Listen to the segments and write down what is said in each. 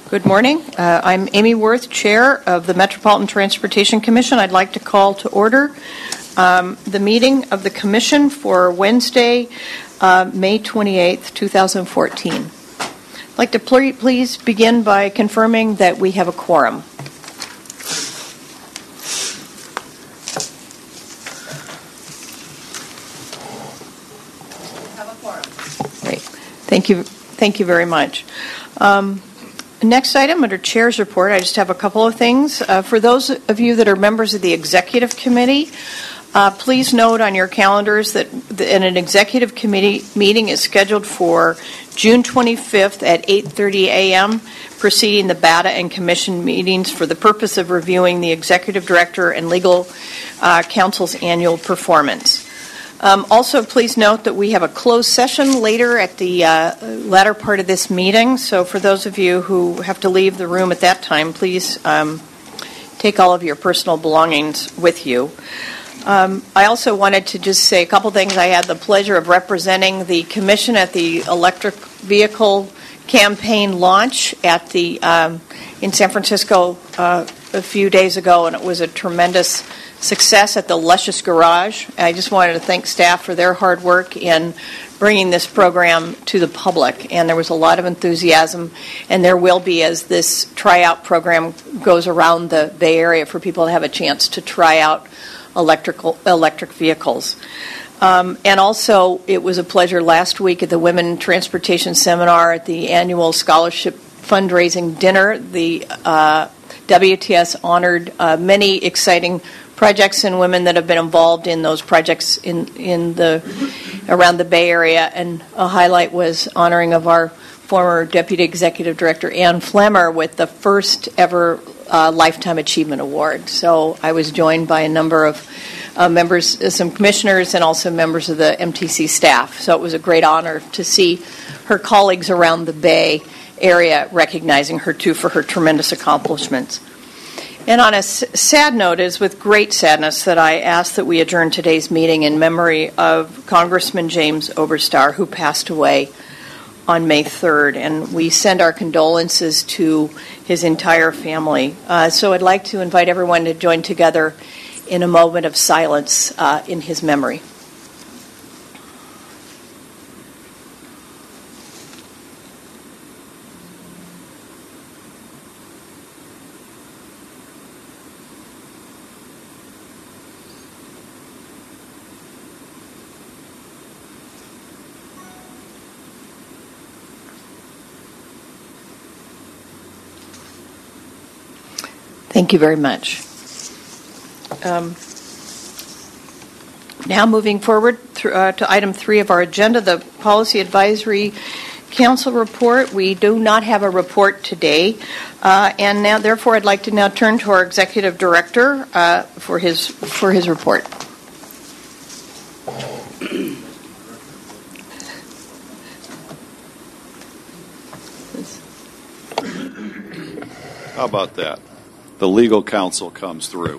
Good morning. I'm Amy Worth, Chair of the Metropolitan Transportation Commission. I'd like to call to order the meeting of the Commission for Wednesday, May 28th, 2014. I'd like to please begin by confirming that we have a quorum. Great. Thank you very much. Next item under Chair's report, I just have a couple of things. For those of you that are members of the Executive Committee, please note on your calendars that an Executive Committee meeting is scheduled for June 25th at 8:30 a.m., preceding the BATA and Commission meetings for the purpose of reviewing the Executive Director and Legal Counsel's annual performance. Also, please note that we have a closed session later at the latter part of this meeting. So for those of you who have to leave the room at that time, please take all of your personal belongings with you. I also wanted to just say a couple things. I had the pleasure of representing the Commission at the electric vehicle campaign launch at the in San Francisco a few days ago, and it was a tremendous success at the Luscious Garage. I just wanted to thank staff for their hard work in bringing this program to the public, and there was a lot of enthusiasm, and there will be as this tryout program goes around the Bay Area for people to have a chance to try out electric vehicles. And also, it was a pleasure last week at the Women Transportation Seminar at the annual scholarship fundraising dinner. The WTS honored many exciting projects and women that have been involved in those projects around the Bay Area, and a highlight was honoring of our former Deputy Executive Director Ann Flemmer with the first ever Lifetime Achievement Award. So I was joined by a number of members, some commissioners, and also members of the MTC staff. So it was a great honor to see her colleagues around the Bay Area recognizing her too for her tremendous accomplishments. And on a sad note, it is with great sadness that I ask that we adjourn today's meeting in memory of Congressman James Oberstar, who passed away on May 3rd. And we send our condolences to his entire family. So I'd like to invite everyone to join together in a moment of silence in his memory. Thank you very much. Now moving forward to item 3 of our agenda, the Policy Advisory Council report. We do not have a report today, and now therefore I'd like to now turn to our Executive Director for his report. How about that? The legal counsel comes through.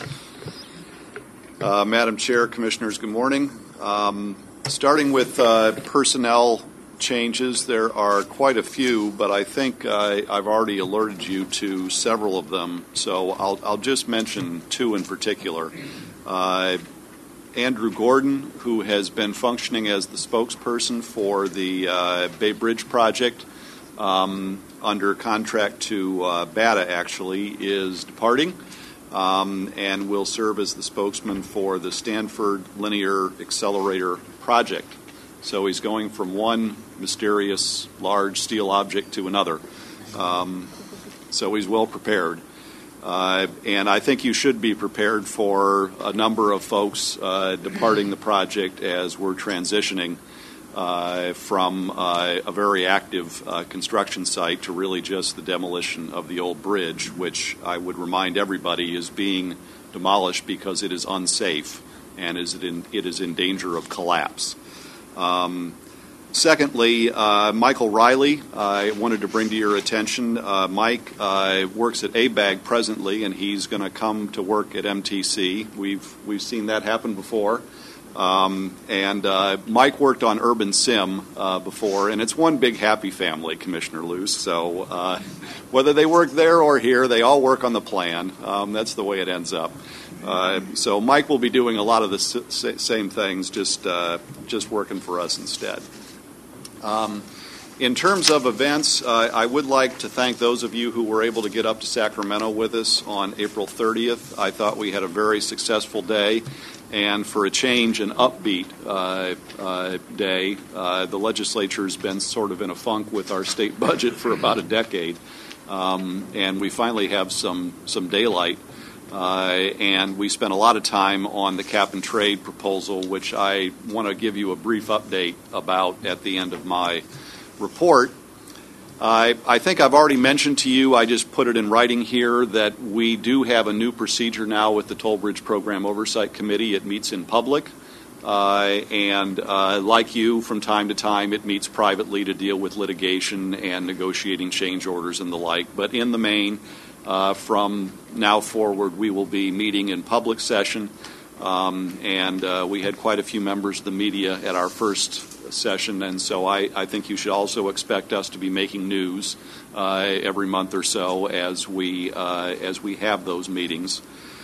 Madam Chair, Commissioners, good morning. Starting with personnel changes, there are quite a few, but I think I've already alerted you to several of them, so I'll just mention 2 in particular. Andrew Gordon, who has been functioning as the spokesperson for the Bay Bridge project, under contract to BATA, actually, is departing and will serve as the spokesman for the Stanford Linear Accelerator project. So he's going from one mysterious large steel object to another. So he's well prepared. And I think you should be prepared for a number of folks departing the project as we're transitioning from a very active construction site to really just the demolition of the old bridge, which I would remind everybody is being demolished because it is unsafe and it is in danger of collapse. Secondly, Michael Riley, I wanted to bring to your attention. Mike works at ABAG presently, and he's going to come to work at MTC. We've seen that happen before. Mike worked on Urban Sim before, and it's one big happy family, Commissioner Luce. So whether they work there or here, they all work on the plan. That's the way it ends up. So Mike will be doing a lot of the same things, just working for us instead. In terms of events, I would like to thank those of you who were able to get up to Sacramento with us on April 30th. I thought we had a very successful day, and for a change, an upbeat day. The legislature's been sort of in a funk with our state budget for about a decade, and we finally have some daylight. And we spent a lot of time on the cap and trade proposal, which I want to give you a brief update about at the end of my report. I think I've already mentioned to you, I just put it in writing here, that we do have a new procedure now with the Toll Bridge Program Oversight Committee. It meets in public, and like you, from time to time, it meets privately to deal with litigation and negotiating change orders and the like. But in the main, from now forward, we will be meeting in public session, and we had quite a few members of the media at our first session, and so I think you should also expect us to be making news every month or so as we have those meetings.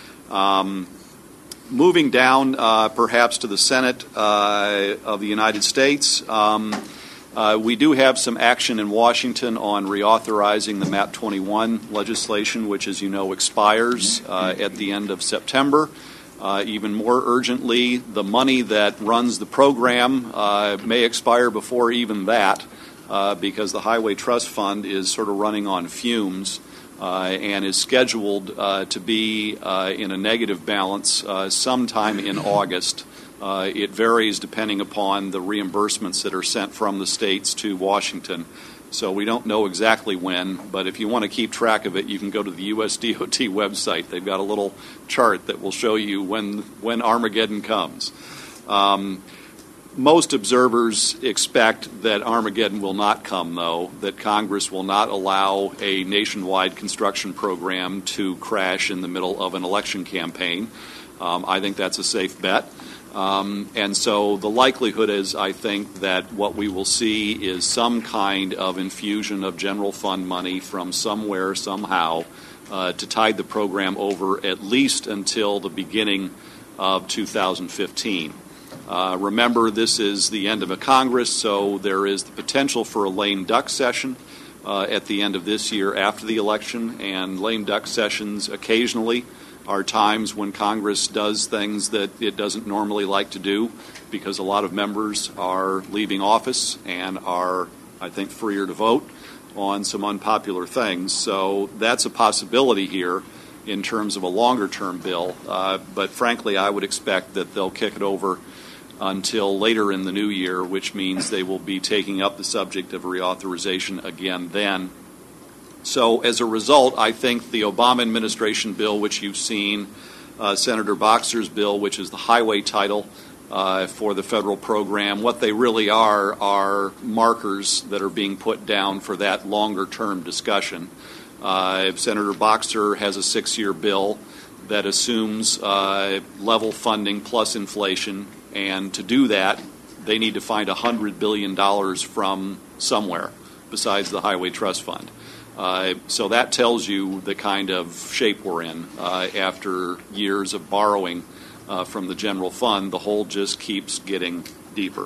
Moving down perhaps to the Senate of the United States, we do have some action in Washington on reauthorizing the MAP 21 legislation, which, as you know, expires at the end of September. Even more urgently, the money that runs the program may expire before even that, because the Highway Trust Fund is sort of running on fumes and is scheduled to be in a negative balance sometime in August. It varies depending upon the reimbursements that are sent from the states to Washington. So we don't know exactly when, but if you want to keep track of it, you can go to the USDOT website. They've got a little chart that will show you when Armageddon comes. Most observers expect that Armageddon will not come, though, that Congress will not allow a nationwide construction program to crash in the middle of an election campaign. I think that's a safe bet. And so the likelihood is, I think, that what we will see is some kind of infusion of general fund money from somewhere, somehow, to tide the program over at least until the beginning of 2015. Remember, this is the end of a Congress, so there is the potential for a lame duck session at the end of this year after the election, and lame duck sessions occasionally are times when Congress does things that it doesn't normally like to do because a lot of members are leaving office and are, I think, freer to vote on some unpopular things. So that's a possibility here in terms of a longer-term bill. But frankly, I would expect that they'll kick it over until later in the new year, which means they will be taking up the subject of reauthorization again then. So as a result, I think the Obama administration bill, which you've seen, Senator Boxer's bill, which is the highway title for the federal program, what they really are markers that are being put down for that longer-term discussion. Senator Boxer has a 6-year bill that assumes level funding plus inflation, and to do that, they need to find $100 billion from somewhere besides the Highway Trust Fund. So that tells you the kind of shape we're in. After years of borrowing from the general fund, the hole just keeps getting deeper.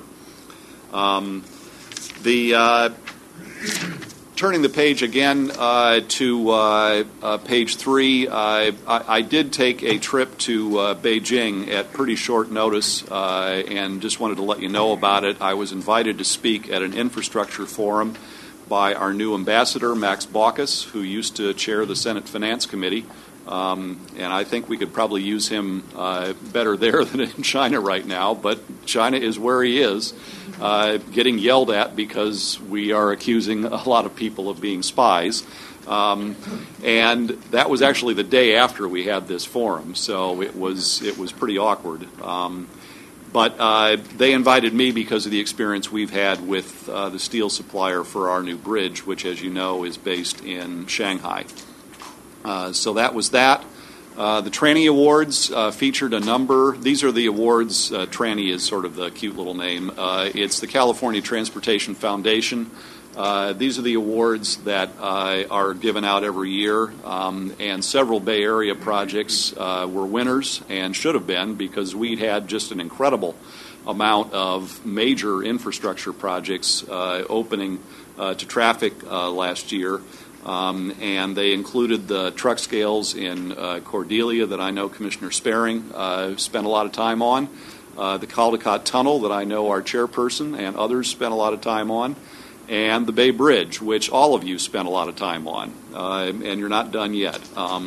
Turning the page again to page 3, I did take a trip to Beijing at pretty short notice and just wanted to let you know about it. I was invited to speak at an infrastructure forum by our new ambassador, Max Baucus, who used to chair the Senate Finance Committee. And I think we could probably use him better there than in China right now, but China is where he is, getting yelled at because we are accusing a lot of people of being spies. And that was actually the day after we had this forum, so it was pretty awkward. But they invited me because of the experience we've had with the steel supplier for our new bridge, which, as you know, is based in Shanghai. So that was that. The Tranny Awards featured a number. These are the awards. Tranny is sort of the cute little name. It's the California Transportation Foundation. These are the awards that are given out every year, and several Bay Area projects were winners and should have been, because we had just an incredible amount of major infrastructure projects opening to traffic last year. And they included the truck scales in Cordelia that I know Commissioner Sparing spent a lot of time on, the Caldecott Tunnel that I know our chairperson and others spent a lot of time on, and the Bay Bridge, which all of you spent a lot of time on, and you're not done yet.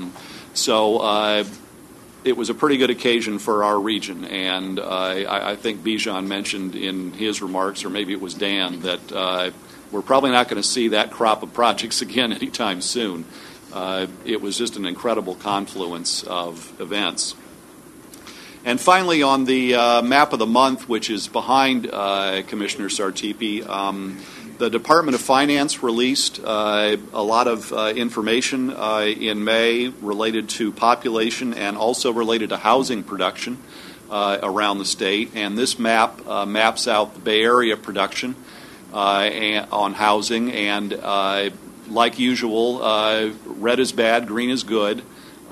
So it was a pretty good occasion for our region, and I think Bijan mentioned in his remarks, or maybe it was Dan, that we're probably not going to see that crop of projects again anytime soon. It was just an incredible confluence of events. And finally, on the map of the month, which is behind Commissioner Sartipi, the Department of Finance released a lot of information in May related to population and also related to housing production around the state. And this map maps out the Bay Area production on housing, and like usual, red is bad, green is good,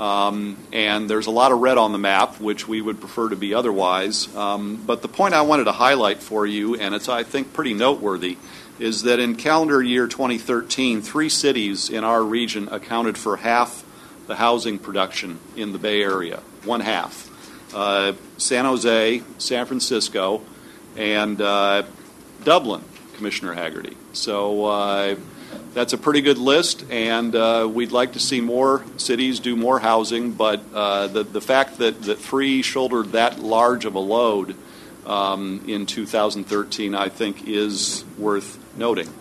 and there's a lot of red on the map, which we would prefer to be otherwise. But the point I wanted to highlight for you, and it's, I think, pretty noteworthy, is that in calendar year 2013, 3 cities in our region accounted for half the housing production in the Bay Area, one half. San Jose, San Francisco, and Dublin, Commissioner Haggerty. So that's a pretty good list, and we'd like to see more cities do more housing, but the fact that 3 shouldered that large of a load in 2013, I think, is worth noting.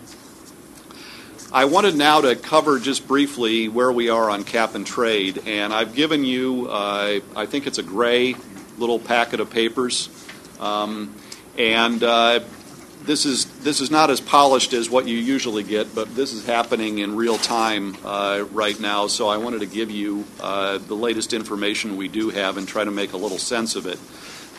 I wanted now to cover just briefly where we are on cap and trade, and I've given you, I think it's a gray little packet of papers, and this is not as polished as what you usually get, but this is happening in real time right now, so I wanted to give you the latest information we do have and try to make a little sense of it.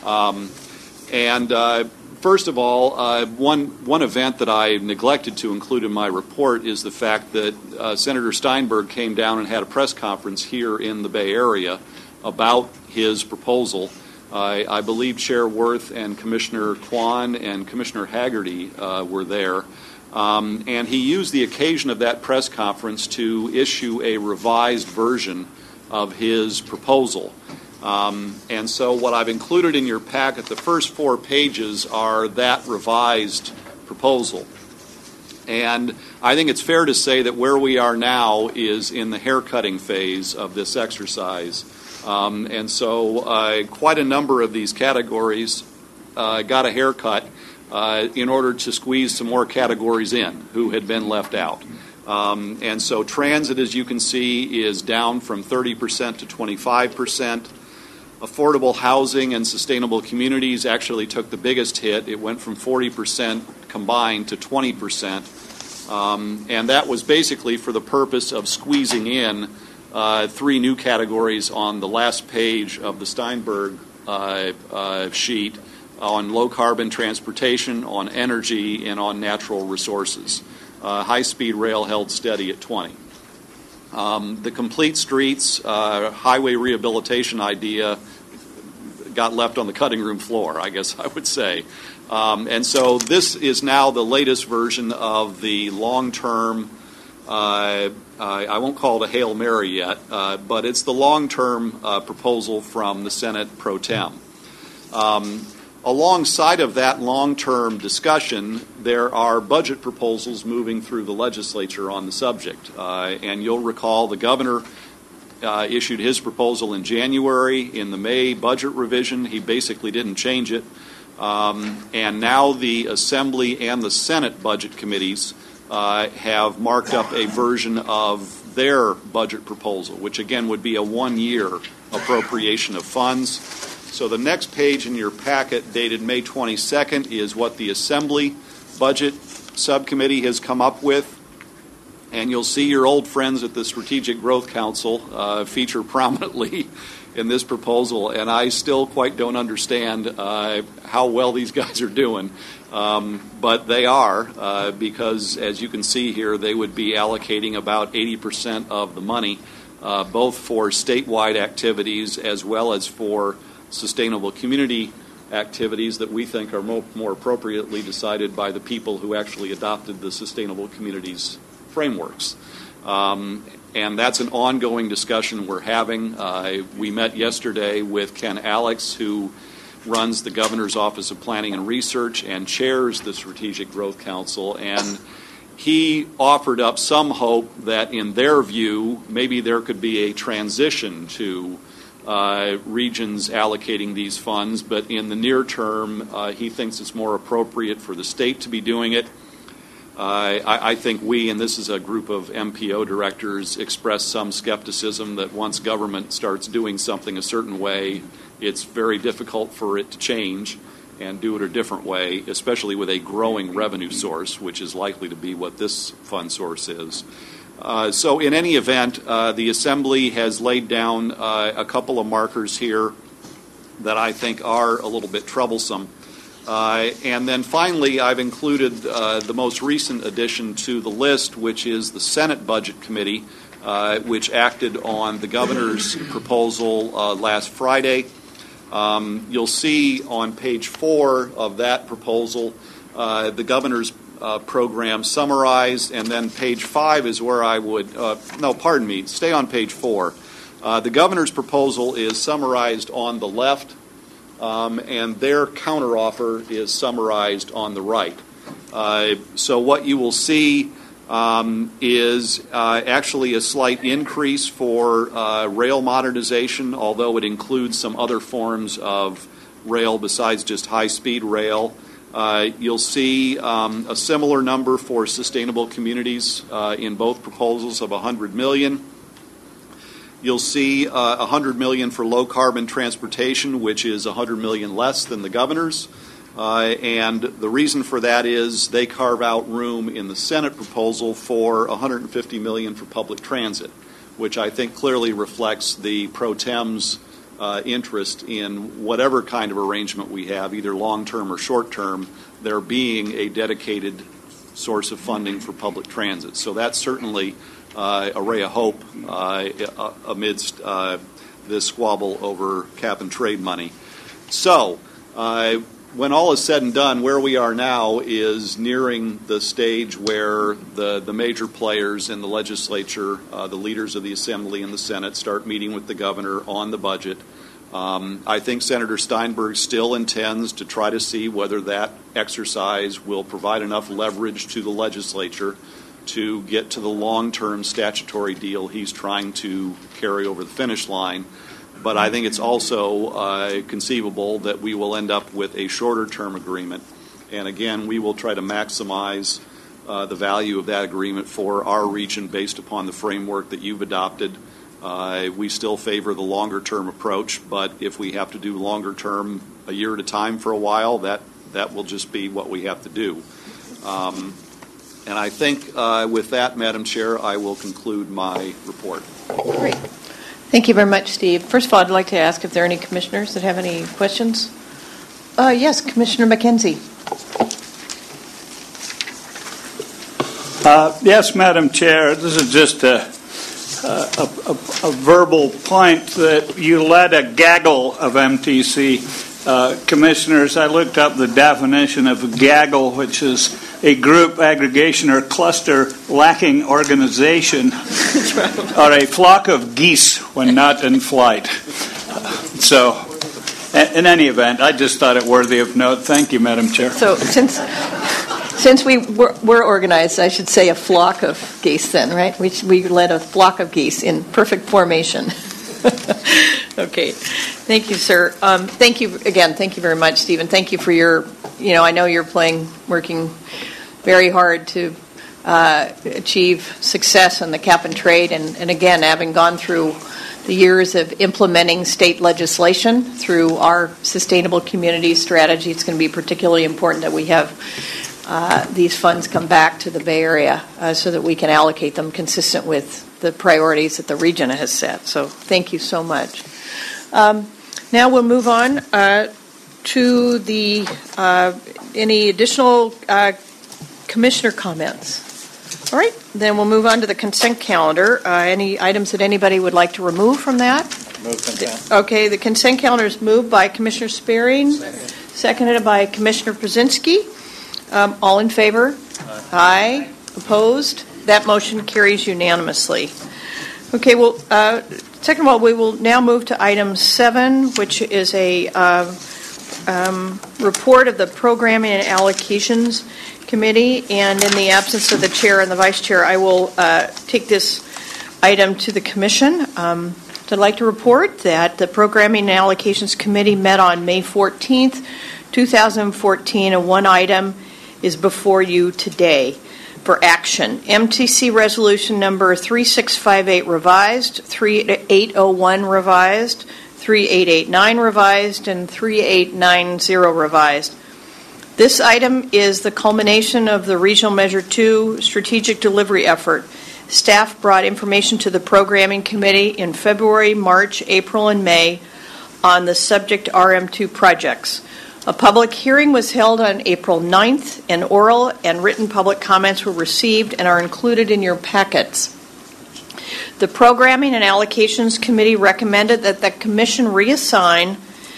First of all, one event that I neglected to include in my report is the fact that Senator Steinberg came down and had a press conference here in the Bay Area about his proposal. I believe Chair Worth and Commissioner Kwan and Commissioner Haggerty were there. And he used the occasion of that press conference to issue a revised version of his proposal. And so what I've included in your packet, the first 4 pages, are that revised proposal. And I think it's fair to say that where we are now is in the haircutting phase of this exercise. And so quite a number of these categories got a haircut in order to squeeze some more categories in who had been left out. And so transit, as you can see, is down from 30% to 25%. Affordable housing and sustainable communities actually took the biggest hit. It went from 40% combined to 20%. And that was basically for the purpose of squeezing in 3 new categories on the last page of the Steinberg sheet on low-carbon transportation, on energy, and on natural resources. High-speed rail held steady at 20. The complete streets, highway rehabilitation idea got left on the cutting room floor, I guess I would say. And so this is now the latest version of the long-term, I won't call it a Hail Mary yet, but it's the long-term proposal from the Senate pro tem. Alongside of that long-term discussion, there are budget proposals moving through the legislature on the subject. And you'll recall the governor issued his proposal in January. In the May budget revision, he basically didn't change it. And now the Assembly and the Senate budget committees have marked up a version of their budget proposal, which again would be a 1-year appropriation of funds. So the next page in your packet, dated May 22nd, is what the Assembly Budget Subcommittee has come up with. And you'll see your old friends at the Strategic Growth Council feature prominently in this proposal, and I still quite don't understand how well these guys are doing. But they are, because as you can see here, they would be allocating about 80% of the money, both for statewide activities as well as for sustainable community activities that we think are more appropriately decided by the people who actually adopted the Sustainable Communities frameworks. And that's an ongoing discussion we're having. We met yesterday with Ken Alex, who runs the Governor's Office of Planning and Research and chairs the Strategic Growth Council, and he offered up some hope that in their view maybe there could be a transition to regions allocating these funds, but in the near term he thinks it's more appropriate for the state to be doing it. I think we, and this is a group of MPO directors, express some skepticism that once government starts doing something a certain way, it's very difficult for it to change and do it a different way, especially with a growing revenue source, which is likely to be what this fund source is. So in any event, the Assembly has laid down a couple of markers here that I think are a little bit troublesome. And then finally, I've included the most recent addition to the list, which is the Senate Budget Committee, which acted on the governor's proposal last Friday. You'll see on page 4 of that proposal the governor's program summarized, and then page 5 is where I would, stay on page 4. The governor's proposal is summarized on the left, and their counteroffer is summarized on the right. So what you will see is actually a slight increase for rail modernization, although it includes some other forms of rail besides just high-speed rail. You'll see a similar number for sustainable communities in both proposals of $100 million. You'll see $100 million for low-carbon transportation, which is $100 million less than the governor's. And the reason for that is they carve out room in the Senate proposal for $150 million for public transit, which I think clearly reflects the pro tem's interest in whatever kind of arrangement we have, either long-term or short-term, there being a dedicated source of funding for public transit. So that's certainly a ray of hope amidst this squabble over cap and trade money. So when all is said and done, where we are now is nearing the stage where the major players in the legislature, the leaders of the Assembly and the Senate, start meeting with the governor on the budget. I think Senator Steinberg still intends to try to see whether that exercise will provide enough leverage to the legislature to get to the long-term statutory deal he's trying to carry over the finish line. But I think it's also conceivable that we will end up with a shorter-term agreement. And again, we will try to maximize the value of that agreement for our region based upon the framework that you've adopted. We still favor the longer-term approach, but if we have to do longer-term a year at a time for a while, that will just be what we have to do. And I think with that, Madam Chair, I will conclude my report. Great. Thank you very much, Steve. First of all, I'd like to ask if there are any commissioners that have any questions. Yes, Commissioner McKenzie. Yes, Madam Chair. This is just a verbal point that you led a gaggle of MTC commissioners. I looked up the definition of a gaggle, which is a group, aggregation, or cluster lacking organization, or a flock of geese when not in flight. So, in any event, I just thought it worthy of note. Thank you, Madam Chair. So, since we're organized, I should say a flock of geese then, right? We led a flock of geese in perfect formation. Okay. Thank you, sir. Thank you again. Thank you very much, Stephen. Thank you for your, I know you're working very hard to achieve success in the cap and trade. And again, having gone through the years of implementing state legislation through our sustainable community strategy, it's going to be particularly important that we have these funds come back to the Bay Area so that we can allocate them consistent with the priorities that the region has set. So thank you so much. Now we'll move on to the any additional commissioner comments. All right, then we'll move on to the consent calendar. Any items that anybody would like to remove from that? Move consent. Okay, the consent calendar is moved by Commissioner Sparing, seconded by Commissioner Brzezinski. All in favor? Aye. Opposed? That motion carries unanimously. Okay, well, second of all, we will now move to item 7, which is a report of the Programming and Allocations Committee, and in the absence of the chair and the vice chair, I will take this item to the commission. I'd like to report that the Programming and Allocations Committee met on May 14th, 2014, and one item is before you today for action. MTC Resolution Number 3658 revised, 3801 revised, 3889 revised, and 3890 revised. This item is the culmination of the Regional Measure 2 strategic delivery effort. Staff brought information to the Programming Committee in February, March, April, and May on the subject RM2 projects. A public hearing was held on April 9th, and oral and written public comments were received and are included in your packets. The Programming and Allocations Committee recommended that the Commission reassign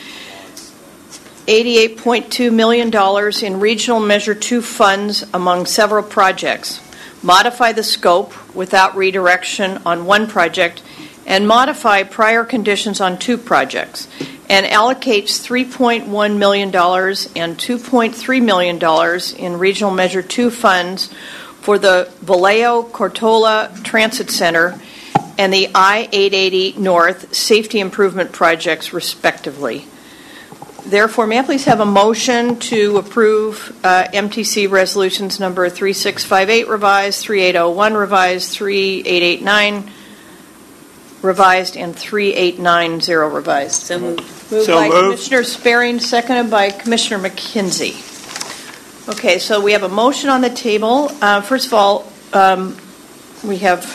$88.2 million in Regional Measure 2 funds among several projects, modify the scope without redirection on one project, and modify prior conditions on 2 projects, and allocates $3.1 million and $2.3 million in Regional Measure 2 funds for the Vallejo-Cortola Transit Center and the I-880 North Safety Improvement Projects, respectively. Therefore, may I please have a motion to approve MTC Resolutions Number 3658 revised, 3801 revised, 3889 revised, and 3890 revised. So moved. Moved by Commissioner Sparing, seconded by Commissioner McKenzie. Okay, so we have a motion on the table. First of all, we have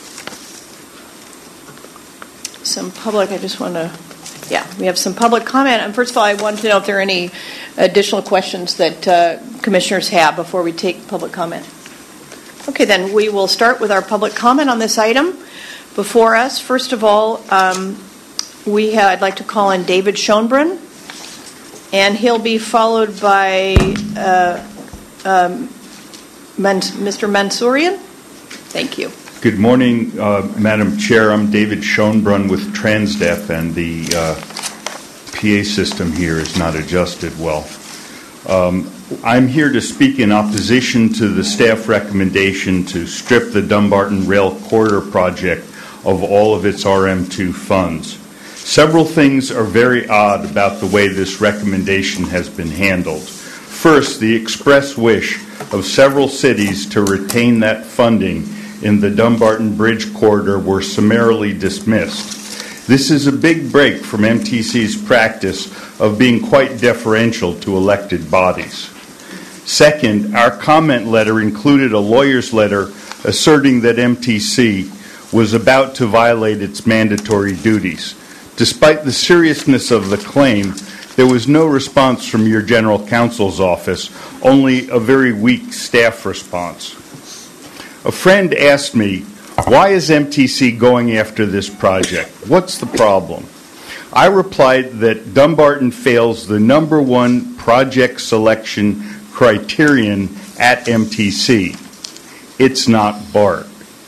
some public. We have some public comment. And first of all, I want to know if there are any additional questions that commissioners have before we take public comment. Okay, then we will start with our public comment on this item before us. First of all, I'd like to call in David Schoenbrunn, and he'll be followed by Mr. Mansourian. Thank you. Good morning, Madam Chair. I'm David Schoenbrunn with Transdev, and the PA system here is not adjusted well. I'm here to speak in opposition to the staff recommendation to strip the Dumbarton Rail Corridor project of all of its RM2 funds. Several things are very odd about the way this recommendation has been handled. First, the express wish of several cities to retain that funding in the Dumbarton Bridge Corridor were summarily dismissed. This is a big break from MTC's practice of being quite deferential to elected bodies. Second, our comment letter included a lawyer's letter asserting that MTC was about to violate its mandatory duties. Despite the seriousness of the claim, there was no response from your general counsel's office, only a very weak staff response. A friend asked me, why is MTC going after this project? What's the problem? I replied that Dumbarton fails the number one project selection criterion at MTC. It's not BART.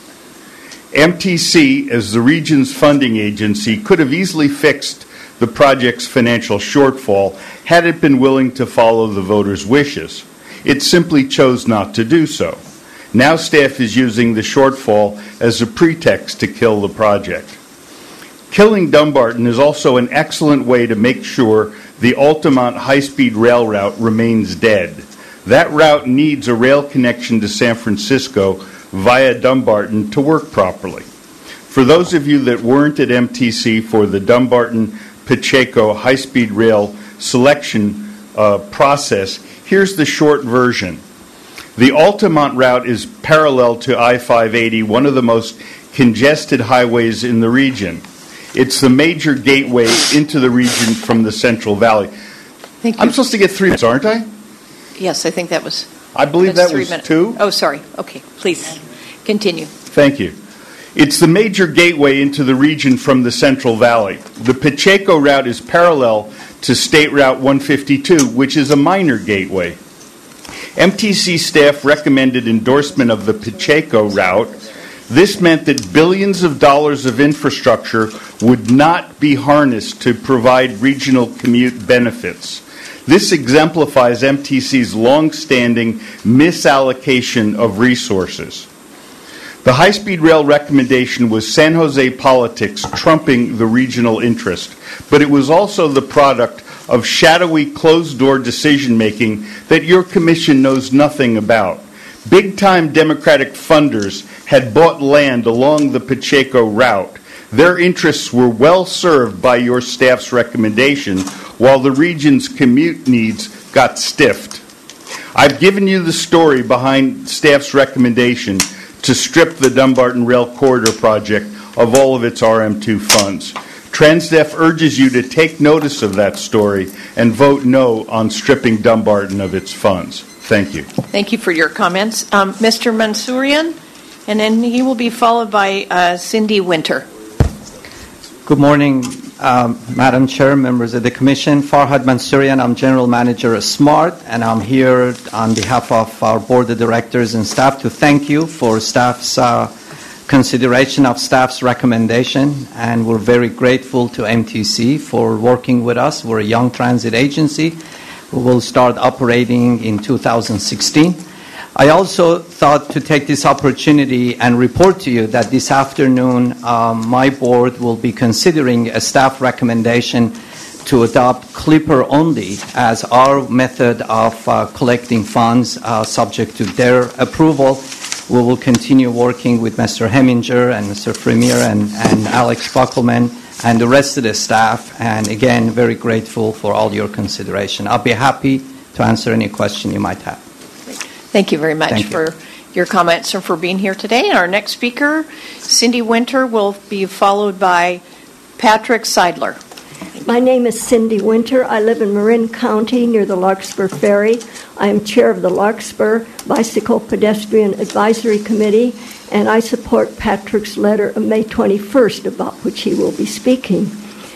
MTC, as the region's funding agency, could have easily fixed the project's financial shortfall had it been willing to follow the voters' wishes. It simply chose not to do so. Now staff is using the shortfall as a pretext to kill the project. Killing Dumbarton is also an excellent way to make sure the Altamont high-speed rail route remains dead. That route needs a rail connection to San Francisco via Dumbarton to work properly. For those of you that weren't at MTC for the Dumbarton-Pacheco high-speed rail selection process, here's the short version. The Altamont route is parallel to I-580, one of the most congested highways in the region. It's the major gateway into the region from the Central Valley. Thank you. I'm supposed to get 3 minutes, aren't I? Yes, I think that was... I believe that's that was 3 minutes. 2. Oh, sorry. Okay, please continue. Thank you. It's the major gateway into the region from the Central Valley. The Pacheco route is parallel to State Route 152, which is a minor gateway. MTC staff recommended endorsement of the Pacheco route. This meant that billions of dollars of infrastructure would not be harnessed to provide regional commute benefits. This exemplifies MTC's long-standing misallocation of resources. The high-speed rail recommendation was San Jose politics trumping the regional interest, but it was also the product of shadowy, closed-door decision-making that your commission knows nothing about. Big-time Democratic funders had bought land along the Pacheco route. Their interests were well served by your staff's recommendation, while the region's commute needs got stiffed. I've given you the story behind staff's recommendation to strip the Dumbarton Rail Corridor project of all of its RM2 funds. Transdev urges you to take notice of that story and vote no on stripping Dumbarton of its funds. Thank you. Thank you for your comments. Mr. Mansourian, and then he will be followed by Cindy Winter. Good morning, Madam Chair, members of the Commission. Farhad Mansourian, I'm General Manager of SMART, and I'm here on behalf of our Board of Directors and staff to thank you for staff's consideration of staff's recommendation, and we're very grateful to MTC for working with us. We're a young transit agency. We will start operating in 2016. I also thought to take this opportunity and report to you that this afternoon my board will be considering a staff recommendation to adopt Clipper only as our method of collecting funds subject to their approval. We will continue working with Mr. Heminger and Mr. Premier and Alex Buckelman and the rest of the staff. And again, very grateful for all your consideration. I'll be happy to answer any question you might have. Thank you very much for your comments and for being here today. And our next speaker, Cindy Winter, will be followed by Patrick Seidler. My name is Cindy Winter. I live in Marin County near the Larkspur Ferry. I am chair of the Larkspur Bicycle Pedestrian Advisory Committee, and I support Patrick's letter of May 21st, about which he will be speaking.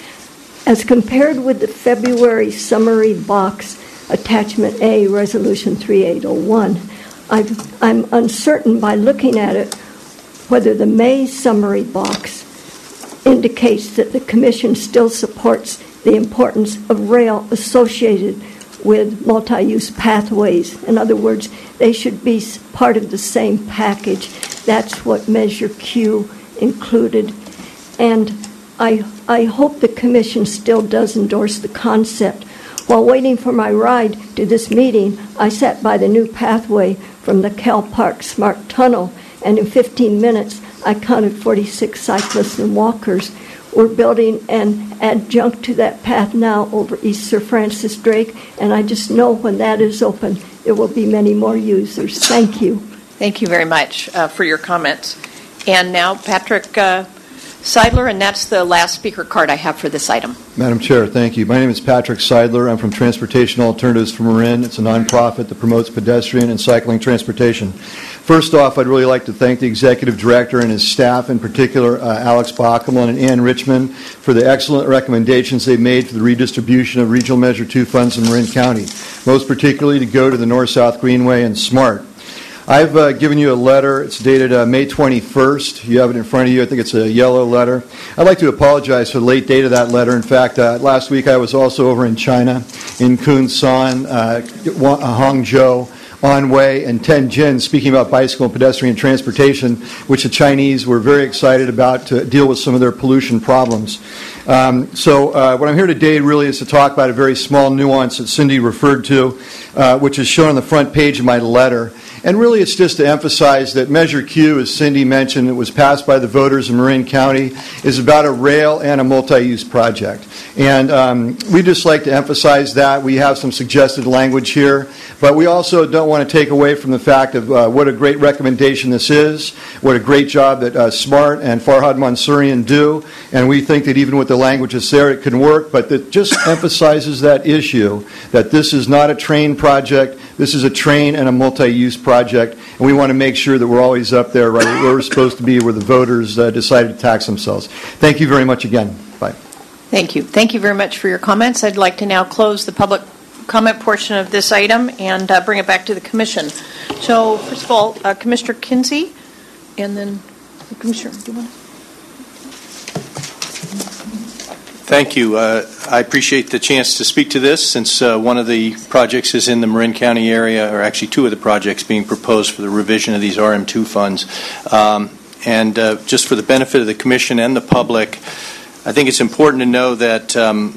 As compared with the February summary box, Attachment A, Resolution 3801, I'm uncertain by looking at it whether the May summary box indicates that the Commission still supports the importance of rail associated with multi-use pathways. In other words, they should be part of the same package. That's what Measure Q included. And I hope the Commission still does endorse the concept. While waiting for my ride to this meeting, I sat by the new pathway from the Cal Park Smart Tunnel, and in 15 minutes, I counted 46 cyclists and walkers. We're building an adjunct to that path now over East Sir Francis Drake, and I just know when that is open, there will be many more users. Thank you. Thank you very much for your comments. And now Patrick Seidler, and that's the last speaker card I have for this item. Madam Chair, thank you. My name is Patrick Seidler. I'm from Transportation Alternatives for Marin. It's a nonprofit that promotes pedestrian and cycling transportation. First off, I'd really like to thank the Executive Director and his staff, in particular Alex Bockelman and Ann Richmond, for the excellent recommendations they made for the redistribution of Regional Measure 2 funds in Marin County, most particularly to go to the North-South Greenway and SMART. I've given you a letter. It's dated May 21st. You have it in front of you. I think it's a yellow letter. I'd like to apologize for the late date of that letter. In fact, last week I was also over in China, in Kunsan, Hangzhou, Anhui, and Tianjin, speaking about bicycle and pedestrian transportation, which the Chinese were very excited about to deal with some of their pollution problems. So what I'm here today really is to talk about a very small nuance that Cindy referred to, which is shown on the front page of my letter. And really, it's just to emphasize that Measure Q, as Cindy mentioned, it was passed by the voters in Marin County, is about a rail and a multi-use project. And we just like to emphasize that. We have some suggested language here, but we also don't want to take away from the fact of what a great recommendation this is, what a great job that SMART and Farhad Mansourian do, and we think that even with the language that's there, it can work, but that just emphasizes that issue, that this is not a train project, this is a train and a multi-use project, and we want to make sure that we're always up there right where we're supposed to be, where the voters decided to tax themselves. Thank you very much again. Bye. Thank you. Thank you very much for your comments. I'd like to now close the public comment portion of this item and bring it back to the Commission. So, first of all, Commissioner Kinsey, and then Commissioner, do you want to? Thank you. I appreciate the chance to speak to this since one of the projects is in the Marin County area, or actually two of the projects being proposed for the revision of these RM2 funds. And just for the benefit of the Commission and the public, I think it's important to know that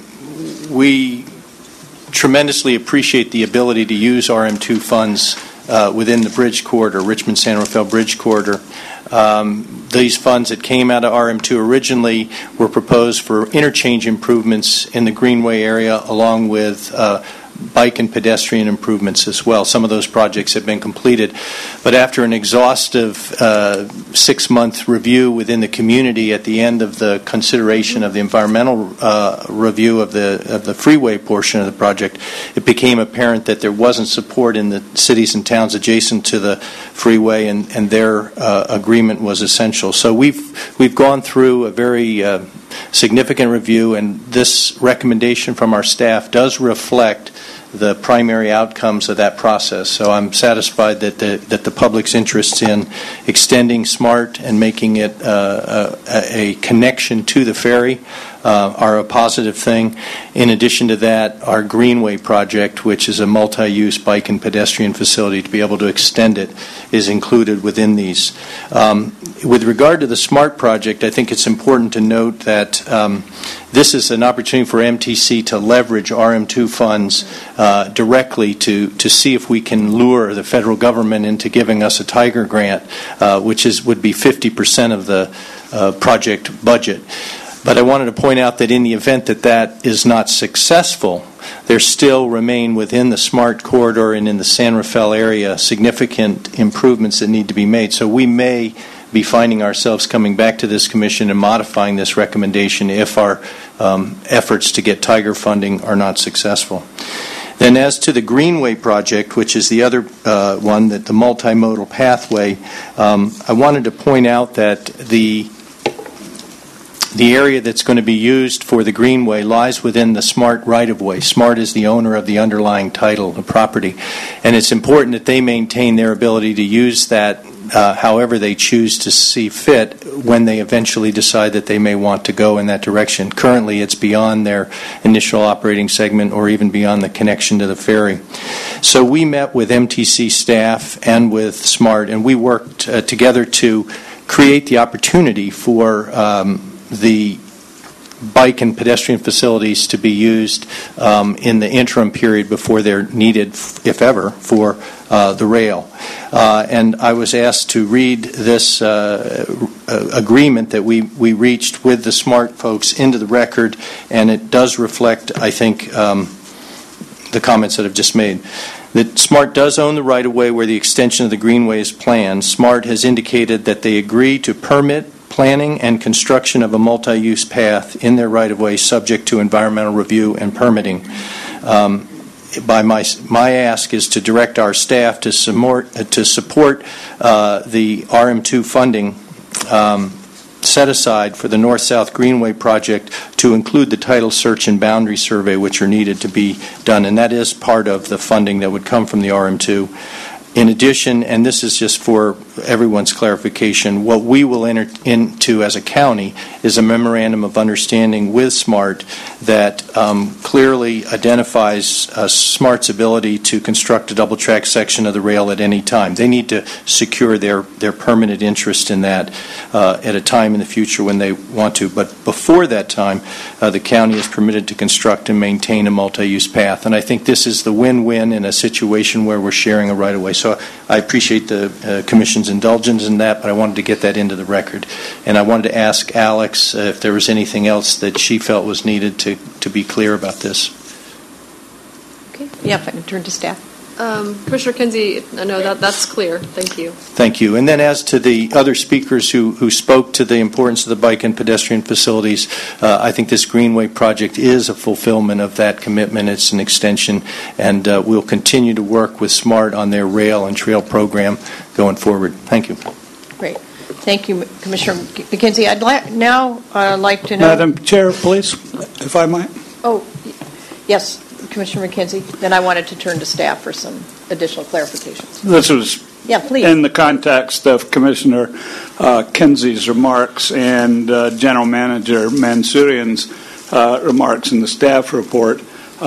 we tremendously appreciate the ability to use RM2 funds within the bridge corridor, Richmond-San Rafael Bridge Corridor. These funds that came out of RM2 originally were proposed for interchange improvements in the Greenway area, along with bike and pedestrian improvements as well. Some of those projects have been completed. But after an exhaustive 6-month review within the community at the end of the consideration of the environmental review of the freeway portion of the project, it became apparent that there wasn't support in the cities and towns adjacent to the freeway, and their agreement was essential. So we've gone through a very significant review, and this recommendation from our staff does reflect the primary outcomes of that process. So I'm satisfied that the public's interests in extending SMART and making it a connection to the ferry are a positive thing. In addition to that, our Greenway project, which is a multi-use bike and pedestrian facility, to be able to extend it, is included within these. With regard to the SMART project, I think it's important to note that this is an opportunity for MTC to leverage RM2 funds directly to see if we can lure the federal government into giving us a Tiger grant, which would be 50% of the project budget. But I wanted to point out that in the event that is not successful, there still remain within the SMART corridor and in the San Rafael area significant improvements that need to be made. So we may be finding ourselves coming back to this Commission and modifying this recommendation if our efforts to get Tiger funding are not successful. Then as to the Greenway project, which is the other one, that the multimodal pathway, I wanted to point out that the area that's going to be used for the Greenway lies within the SMART right-of-way. SMART is the owner of the underlying title, the property. And it's important that they maintain their ability to use that however they choose to see fit when they eventually decide that they may want to go in that direction. Currently, it's beyond their initial operating segment or even beyond the connection to the ferry. So we met with MTC staff and with SMART, and we worked together to create the opportunity for the bike and pedestrian facilities to be used in the interim period before they're needed, if ever, for the rail. And I was asked to read this agreement that we reached with the SMART folks into the record, and it does reflect, I think, the comments that I've just made. That SMART does own the right-of-way where the extension of the Greenway is planned. SMART has indicated that they agree to permit planning and construction of a multi-use path in their right-of-way subject to environmental review and permitting. By my ask is to direct our staff to support the RM2 funding set aside for the North-South Greenway project to include the title search and boundary survey, which are needed to be done, and that is part of the funding that would come from the RM2. In addition, and this is just for everyone's clarification, what we will enter into as a county is a memorandum of understanding with SMART that clearly identifies SMART's ability to construct a double-track section of the rail at any time. They need to secure their permanent interest in that at a time in the future when they want to. But before that time, the county is permitted to construct and maintain a multi-use path. And I think this is the win-win in a situation where we're sharing a right-of-way. So I appreciate the Commission's indulgence in that, but I wanted to get that into the record. And I wanted to ask Alex if there was anything else that she felt was needed to be clear about this. Okay. Yeah, if I can turn to staff. Commissioner Kinsey, no, that's clear. Thank you. Thank you. And then as to the other speakers who spoke to the importance of the bike and pedestrian facilities, I think this Greenway project is a fulfillment of that commitment. It's an extension, and we'll continue to work with SMART on their rail and trail program going forward. Thank you. Great. Thank you, Commissioner McKenzie. I'd now like to know... Madam Chair, please, if I might. Oh, yes. Commissioner McKenzie. Then I wanted to turn to staff for some additional clarifications. This was please. In the context of Commissioner Kinsey's remarks and General Manager Mansourian's remarks in the staff report.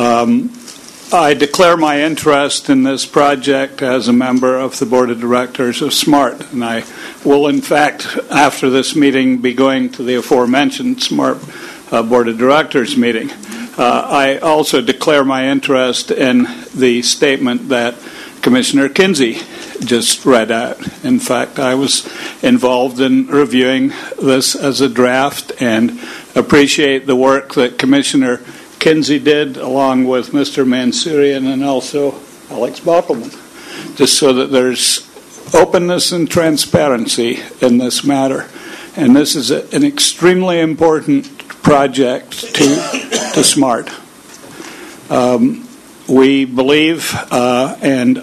I declare my interest in this project as a member of the Board of Directors of SMART, and I will, in fact, after this meeting, be going to the aforementioned SMART Board of Directors meeting. I also declare my interest in the statement that Commissioner Kinsey just read out. In fact, I was involved in reviewing this as a draft and appreciate the work that Commissioner Kinsey did along with Mr. Mansourian and also Alex Bockelman, just so that there's openness and transparency in this matter. And this is an extremely important project to SMART. We believe, and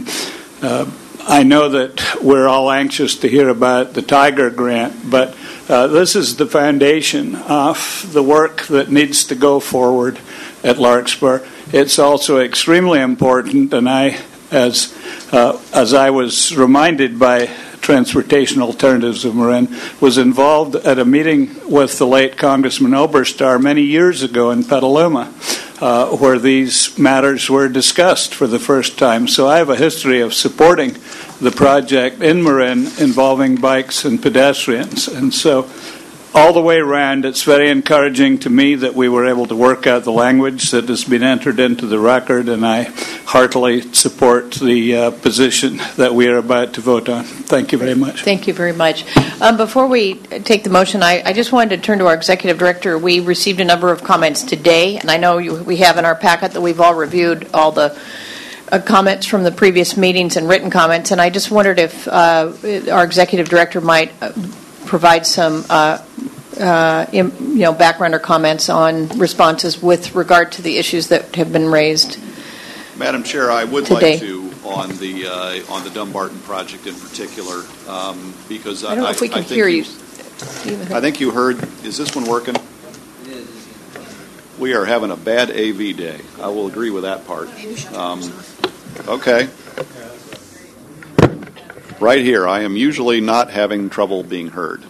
I know that we're all anxious to hear about the Tiger grant, but this is the foundation of the work that needs to go forward at Larkspur. It's also extremely important, and as I was reminded by Transportation Alternatives of Marin, was involved at a meeting with the late Congressman Oberstar many years ago in Petaluma, where these matters were discussed for the first time. So I have a history of supporting the project in Marin involving bikes and pedestrians. And so all the way around, it's very encouraging to me that we were able to work out the language that has been entered into the record, and I heartily support the position that we are about to vote on. Thank you very much. Thank you very much. Before we take the motion, I just wanted to turn to our Executive Director. We received a number of comments today, and I know we have in our packet that we've all reviewed all the comments from the previous meetings and written comments, and I just wondered if our Executive Director might provide some background or comments on responses with regard to the issues that have been raised. Madam Chair, I would today. like to on the Dumbarton project in particular, because I don't know if we can hear you. I think you heard. Is this one working? We are having a bad AV day. I will agree with that part. Okay. Right here, I am usually not having trouble being heard.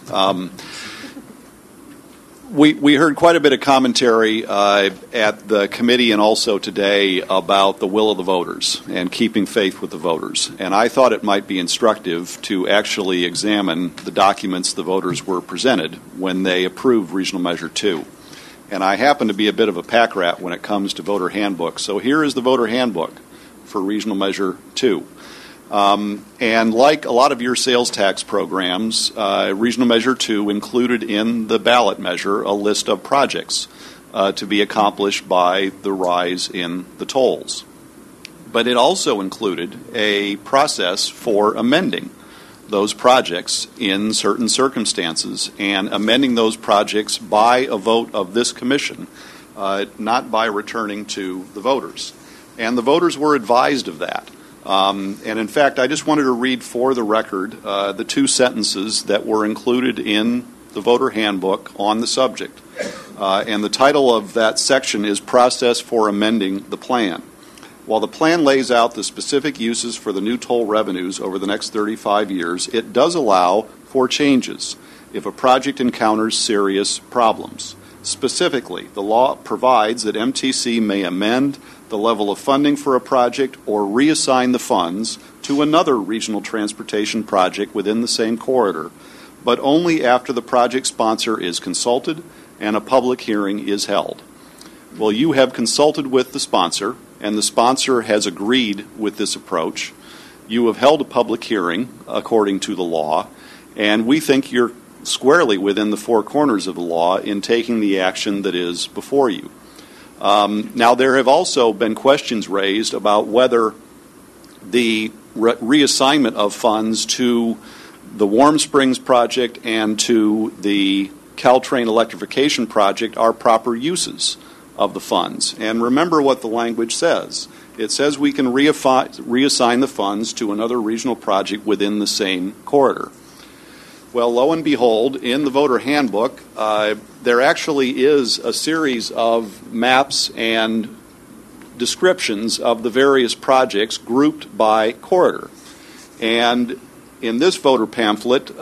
We heard quite a bit of commentary at the committee and also today about the will of the voters and keeping faith with the voters. And I thought it might be instructive to actually examine the documents the voters were presented when they approved Regional Measure 2. And I happen to be a bit of a pack rat when it comes to voter handbooks. So here is the voter handbook for Regional Measure 2. And like a lot of your sales tax programs, Regional Measure 2 included in the ballot measure a list of projects to be accomplished by the rise in the tolls. But it also included a process for amending those projects in certain circumstances and amending those projects by a vote of this commission, not by returning to the voters. And the voters were advised of that. And in fact, I just wanted to read for the record the two sentences that were included in the voter handbook on the subject. And the title of that section is Process for Amending the Plan. While the plan lays out the specific uses for the new toll revenues over the next 35 years, it does allow for changes if a project encounters serious problems. Specifically, the law provides that MTC may amend the level of funding for a project or reassign the funds to another regional transportation project within the same corridor, but only after the project sponsor is consulted and a public hearing is held. Well, you have consulted with the sponsor, and the sponsor has agreed with this approach. You have held a public hearing according to the law, and we think you're squarely within the four corners of the law in taking the action that is before you. Now, there have also been questions raised about whether the reassignment of funds to the Warm Springs project and to the Caltrain electrification project are proper uses of the funds. And remember what the language says. It says we can reassign the funds to another regional project within the same corridor. Well, lo and behold, in the voter handbook, there actually is a series of maps and descriptions of the various projects grouped by corridor. And in this voter pamphlet,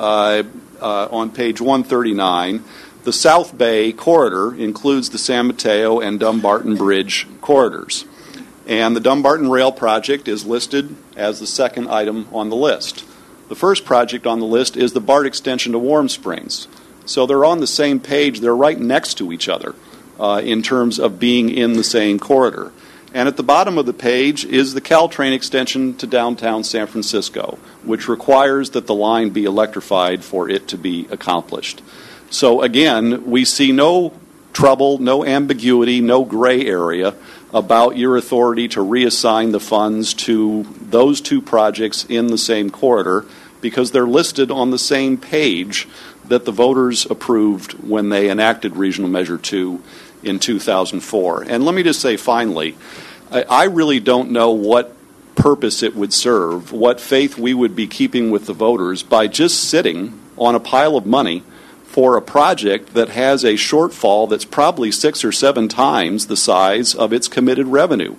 on page 139, the South Bay corridor includes the San Mateo and Dumbarton Bridge corridors. And the Dumbarton Rail project is listed as the second item on the list. The first project on the list is the BART extension to Warm Springs. So they're on the same page. They're right next to each other in terms of being in the same corridor. And at the bottom of the page is the Caltrain extension to downtown San Francisco, which requires that the line be electrified for it to be accomplished. So again, we see no trouble, no ambiguity, no gray area about your authority to reassign the funds to those two projects in the same corridor because they're listed on the same page that the voters approved when they enacted Regional Measure 2 in 2004. And let me just say finally, I really don't know what purpose it would serve, what faith we would be keeping with the voters by just sitting on a pile of money for a project that has a shortfall that's probably 6 or 7 times the size of its committed revenue.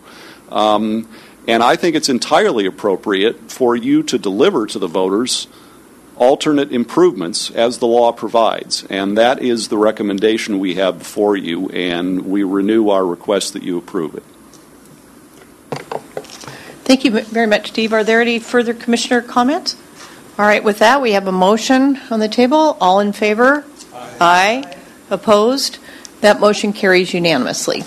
And I think it's entirely appropriate for you to deliver to the voters alternate improvements as the law provides. And that is the recommendation we have before you, and we renew our request that you approve it. Thank you very much, Steve. Are there any further commissioner comments? All right, with that, we have a motion on the table. All in favor? Aye. Opposed? That motion carries unanimously.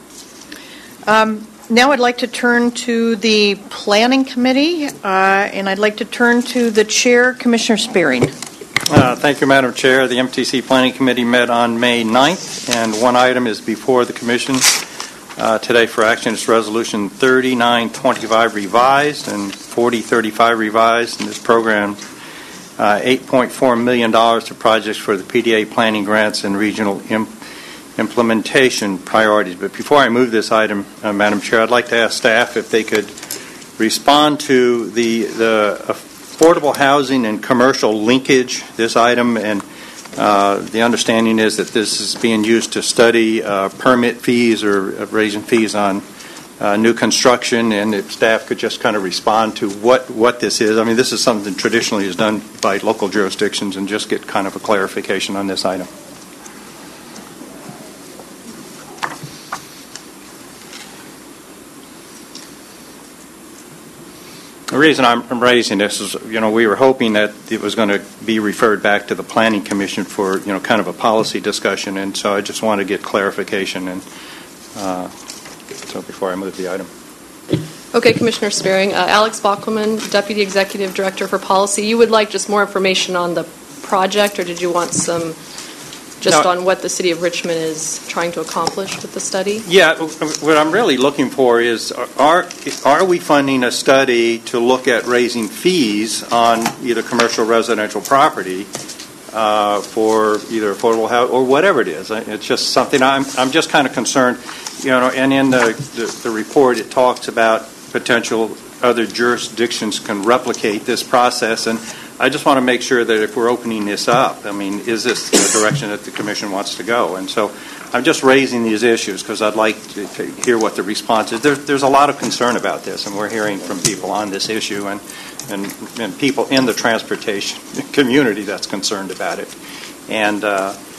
Now I'd like to turn to the Planning Committee, and I'd like to turn to the Chair, Commissioner Spearing. Thank you, Madam Chair. The MTC Planning Committee met on May 9th, and one item is before the Commission today for action. It's Resolution 3925 revised and 4035 revised, and this program $8.4 million to projects for the PDA planning grants and regional implementation priorities. But before I move this item, Madam Chair, I'd like to ask staff if they could respond to the affordable housing and commercial linkage, this item, and the understanding is that this is being used to study permit fees or raising fees on new construction, and if staff could just kind of respond to what this is. I mean, this is something that traditionally is done by local jurisdictions, and just get kind of a clarification on this item. The reason I'm raising this is, we were hoping that it was going to be referred back to the Planning Commission for, kind of a policy discussion, and so I just want to get clarification, and so before I move the item. Okay, Commissioner Spearing. Alex Bockelman, Deputy Executive Director for Policy. You would like just more information on the project, or did you want some on what the City of Richmond is trying to accomplish with the study? Yeah, what I'm really looking for is, are we funding a study to look at raising fees on either commercial or residential property for either affordable housing or whatever it is? It's just something I'm just kind of concerned, and in the report it talks about potential other jurisdictions can replicate this process, and I just want to make sure that if we're opening this up, is this the direction that the Commission wants to go? And so I'm just raising these issues because I'd like to hear what the response is. There's a lot of concern about this, and we're hearing from people on this issue and people in the transportation community that's concerned about it. And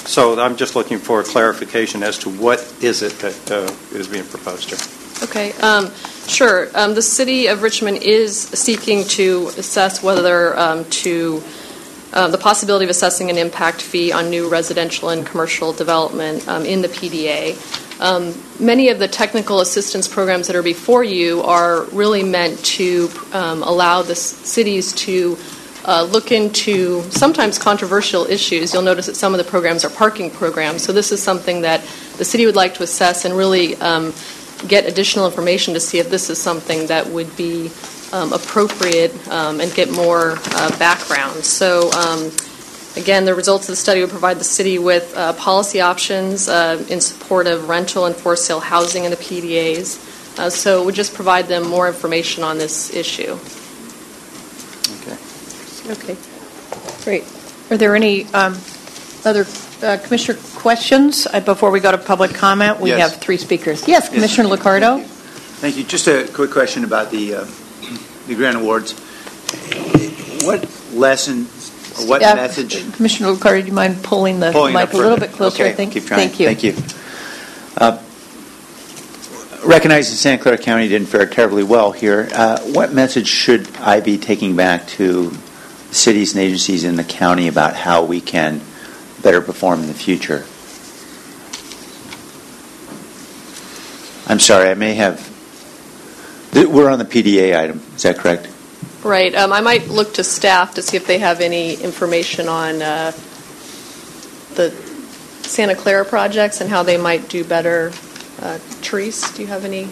So I'm just looking for clarification as to what is it that is being proposed here. Okay, sure. The City of Richmond is seeking to assess whether the possibility of assessing an impact fee on new residential and commercial development in the PDA. Many of the technical assistance programs that are before you are really meant to allow the cities to look into sometimes controversial issues. You'll notice that some of the programs are parking programs. So this is something that the city would like to assess and really get additional information to see if this is something that would be appropriate and get more background. So again, the results of the study would provide the city with policy options in support of rental and for sale housing in the PDAs. So it would just provide them more information on this issue. Okay, great. Are there any other Commissioner questions before we go to public comment? We have 3 speakers. Yes, Commissioner Liccardo. Thank you. Just a quick question about the grant awards. What lesson or what message? Commissioner Liccardo, do you mind pulling the mic a little bit closer? Okay, Thank you. Thank you. Recognizing Santa Clara County didn't fare terribly well here, what message should I be taking back to cities and agencies in the county about how we can better perform in the future? I'm sorry, I may have... We're on the PDA item, is that correct? Right. I might look to staff to see if they have any information on the Santa Clara projects and how they might do better. Therese, do you have any?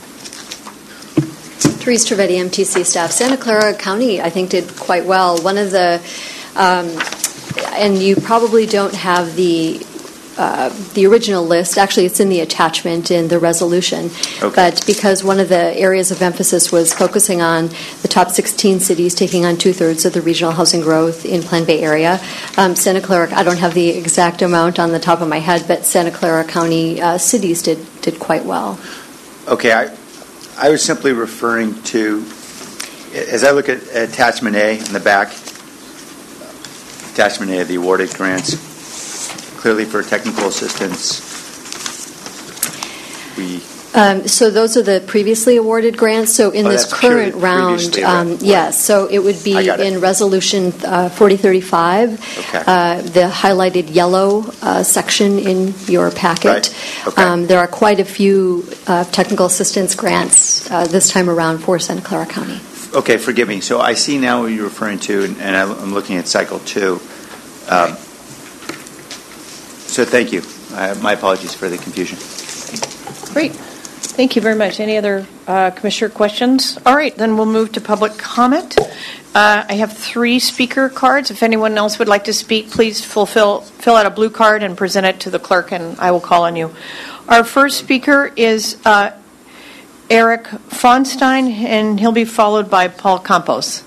Therese Trivedi, MTC staff. Santa Clara County, I think, did quite well. One of the, and you probably don't have the original list. Actually, it's in the attachment in the resolution. Okay. But because one of the areas of emphasis was focusing on the top 16 cities taking on 2/3 of the regional housing growth in Plan Bay area, Santa Clara, I don't have the exact amount on the top of my head, but Santa Clara County cities did quite well. Okay, I was simply referring to, as I look at attachment A in the back, attachment A of the awarded grants, clearly for technical assistance, so those are the previously awarded grants. So in this current round, yes, so it would be in Resolution 4035, okay. The highlighted yellow section in your packet. Right. Okay. There are quite a few technical assistance grants this time around for Santa Clara County. Okay, forgive me. So I see now what you're referring to, and I'm looking at Cycle 2. So thank you. My apologies for the confusion. Great. Thank you very much. Any other Commissioner questions? All right, then we'll move to public comment. I have 3 speaker cards. If anyone else would like to speak, please fill out a blue card and present it to the clerk, and I will call on you. Our first speaker is Eric Fonstein, and he'll be followed by Paul Campos.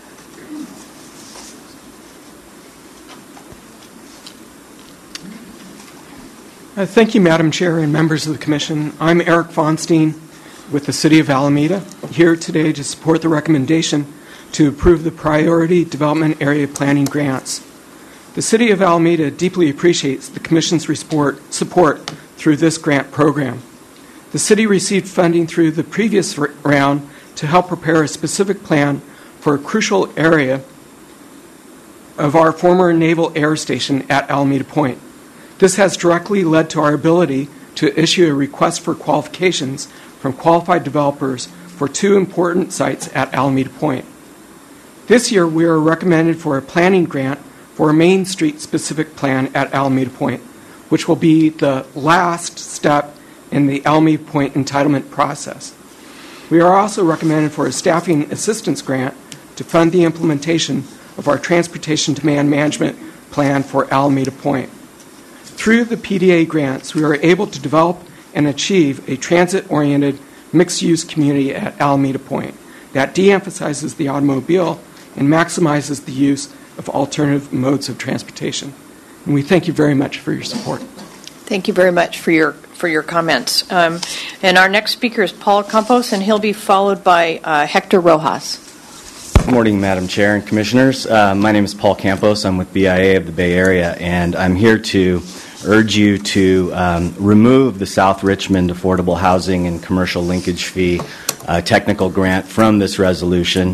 Thank you, Madam Chair and members of the Commission. I'm Eric Fonstein with the City of Alameda, here today to support the recommendation to approve the Priority Development Area Planning grants. The City of Alameda deeply appreciates the Commission's support through this grant program. The City received funding through the previous round to help prepare a specific plan for a crucial area of our former Naval Air Station at Alameda Point. This has directly led to our ability to issue a request for qualifications from qualified developers for 2 important sites at Alameda Point. This year, we are recommended for a planning grant for a Main Street-specific plan at Alameda Point, which will be the last step in the Alameda Point entitlement process. We are also recommended for a staffing assistance grant to fund the implementation of our transportation demand management plan for Alameda Point. Through the PDA grants, we are able to develop and achieve a transit-oriented mixed-use community at Alameda Point that de-emphasizes the automobile and maximizes the use of alternative modes of transportation. And we thank you very much for your support. Thank you very much for your comments. And our next speaker is Paul Campos, and he'll be followed by Hector Rojas. Good morning, Madam Chair and Commissioners. My name is Paul Campos. I'm with BIA of the Bay Area, and I'm here to urge you to remove the South Richmond Affordable Housing and Commercial Linkage Fee technical grant from this resolution.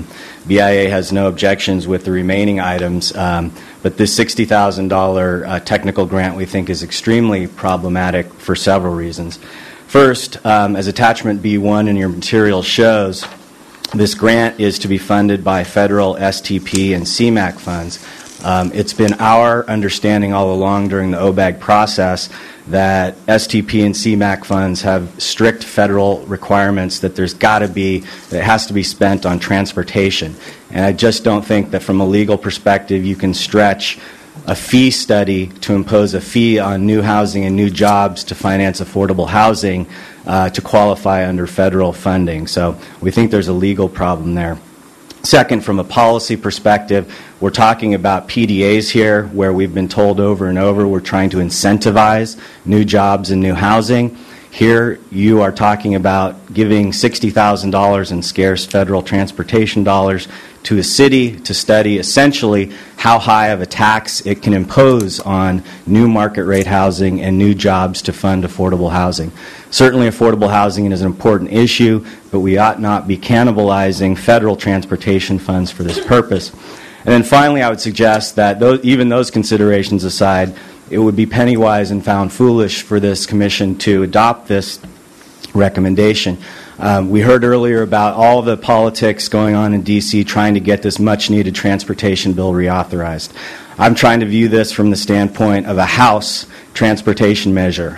BIA has no objections with the remaining items, but this $60,000 technical grant we think is extremely problematic for several reasons. First, as attachment B1 in your material shows, this grant is to be funded by federal STP and CMAQ funds. It's been our understanding all along during the OBAG process that STP and CMAQ funds have strict federal requirements that it has to be spent on transportation. And I just don't think that from a legal perspective you can stretch a fee study to impose a fee on new housing and new jobs to finance affordable housing to qualify under federal funding. So we think there's a legal problem there. Second, from a policy perspective, we're talking about PDAs here where we've been told over and over we're trying to incentivize new jobs and new housing. Here you are talking about giving $60,000 in scarce federal transportation dollars to a city to study essentially how high of a tax it can impose on new market rate housing and new jobs to fund affordable housing. Certainly affordable housing is an important issue, but we ought not be cannibalizing federal transportation funds for this purpose. And then finally, I would suggest that even those considerations aside, it would be penny wise and found foolish for this commission to adopt this recommendation. We heard earlier about all the politics going on in D.C. trying to get this much-needed transportation bill reauthorized. I'm trying to view this from the standpoint of a House transportation measure,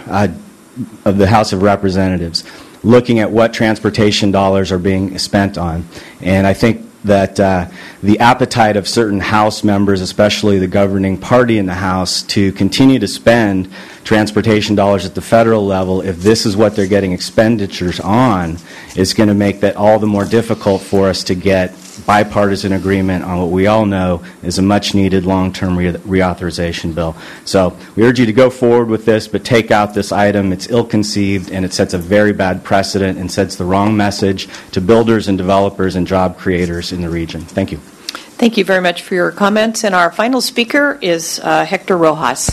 of the House of Representatives, looking at what transportation dollars are being spent on. And I think that the appetite of certain House members, especially the governing party in the House, to continue to spend transportation dollars at the federal level, if this is what they're getting expenditures on, is going to make that all the more difficult for us to get bipartisan agreement on what we all know is a much-needed long-term reauthorization bill. So we urge you to go forward with this, but take out this item. It's ill-conceived, and it sets a very bad precedent and sends the wrong message to builders and developers and job creators in the region. Thank you. Thank you very much for your comments. And our final speaker is Hector Rojas.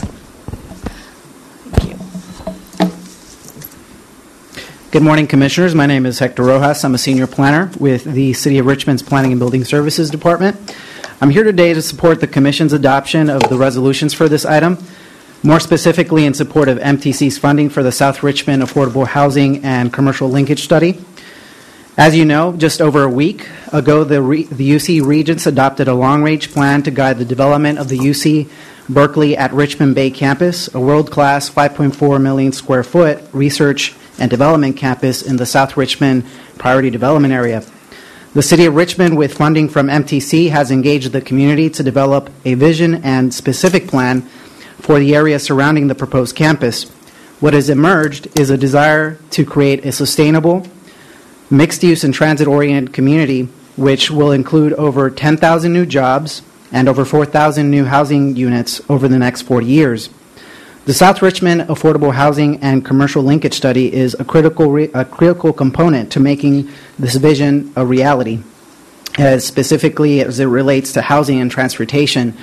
Good morning, Commissioners. My name is Hector Rojas. I'm a senior planner with the City of Richmond's Planning and Building Services Department. I'm here today to support the Commission's adoption of the resolutions for this item, more specifically in support of MTC's funding for the South Richmond Affordable Housing and Commercial Linkage Study. As you know, just over a week ago, the UC Regents adopted a long-range plan to guide the development of the UC Berkeley at Richmond Bay campus, a world-class 5.4 million square foot research and development campus in the South Richmond Priority Development Area. The City of Richmond, with funding from MTC, has engaged the community to develop a vision and specific plan for the area surrounding the proposed campus. What has emerged is a desire to create a sustainable, mixed-use and transit-oriented community which will include over 10,000 new jobs and over 4,000 new housing units over the next 40 years. The South Richmond Affordable Housing and Commercial Linkage Study is a critical component to making this vision a reality, specifically as it relates to housing and transportation.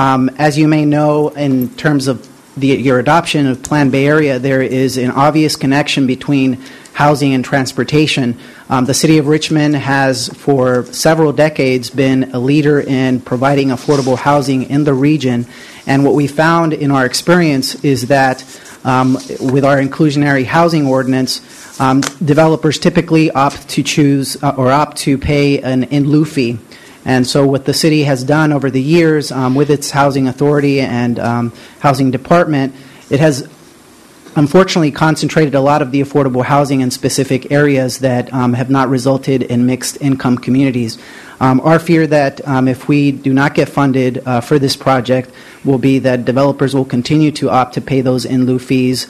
As you may know, in terms of your adoption of Plan Bay Area, there is an obvious connection between housing and transportation. The City of Richmond has, for several decades, been a leader in providing affordable housing in the region. And what we found in our experience is that with our inclusionary housing ordinance, developers typically opt to choose or opt to pay an in lieu fee. And so what the city has done over the years with its housing authority and housing department, it has unfortunately concentrated a lot of the affordable housing in specific areas that have not resulted in mixed income communities. Our fear that if we do not get funded for this project will be that developers will continue to opt to pay those in lieu fees.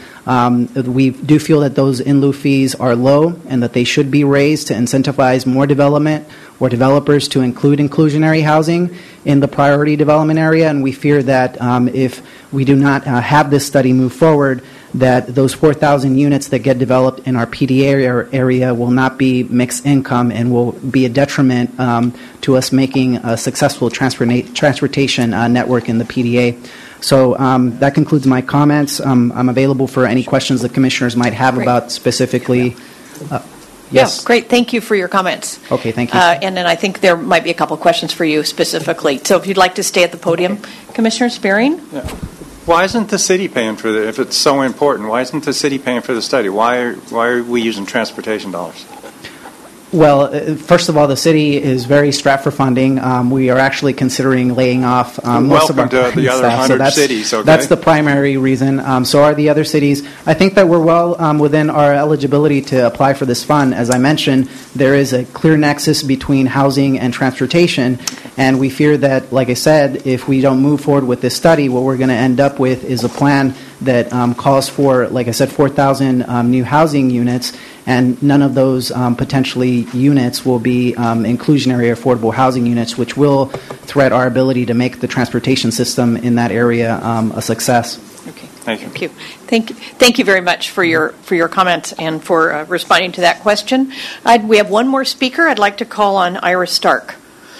We do feel that those in lieu fees are low and that they should be raised to incentivize more development or developers to include inclusionary housing in the priority development area. And we fear that if we do not have this study move forward, that those 4,000 units that get developed in our PDA area will not be mixed income and will be a detriment to us making a successful transportation network in the PDA. So that concludes my comments. I'm available for any questions the commissioners might have about specifically. Yes. Yeah, great. Thank you for your comments. Okay, thank you. And then I think there might be a couple questions for you specifically. So if you'd like to stay at the podium, Commissioner Spearing. Yeah. Why isn't the city paying for if it's so important? Why isn't the city paying for the study? Why are we using transportation dollars? Well, first of all, the city is very strapped for funding. We are actually considering laying off most of our Welcome to the other staff. 100 cities, okay? That's the primary reason. So are the other cities. I think that we're well within our eligibility to apply for this fund. As I mentioned, there is a clear nexus between housing and transportation, and we fear that, like I said, if we don't move forward with this study, what we're going to end up with is a plan that calls for, like I said, 4,000 new housing units, and none of those potentially units will be inclusionary or affordable housing units, which will threat our ability to make the transportation system in that area a success. Okay. Thank you. Thank you very much for your comments and for responding to that question. We have one more speaker. I'd like to call on Ira Stark.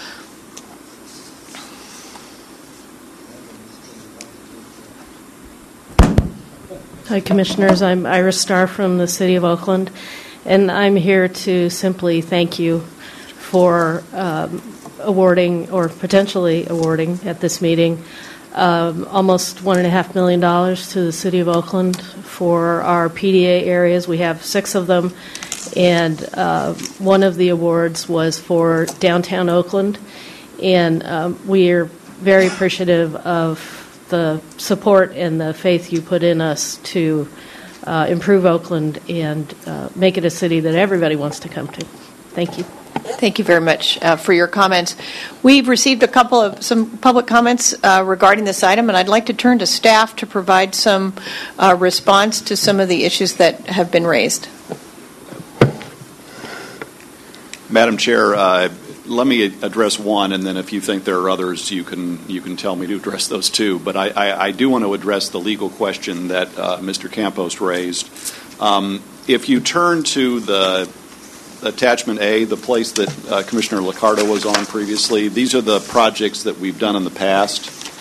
Hi, Commissioners. I'm Iris Starr from the City of Oakland, and I'm here to simply thank you for awarding or potentially awarding at this meeting almost $1.5 million to the City of Oakland for our PDA areas. We have 6 of them, and one of the awards was for downtown Oakland, and we are very appreciative of the support and the faith you put in us to improve Oakland and make it a city that everybody wants to come to. Thank you. Thank you very much for your comments. We've received some public comments regarding this item, and I'd like to turn to staff to provide some response to some of the issues that have been raised. Madam Chair, let me address one, and then if you think there are others, you can tell me to address those too. But I do want to address the legal question that Mr. Campos raised. If you turn to the attachment A, the place that Commissioner Liccardo was on previously, these are the projects that we've done in the past.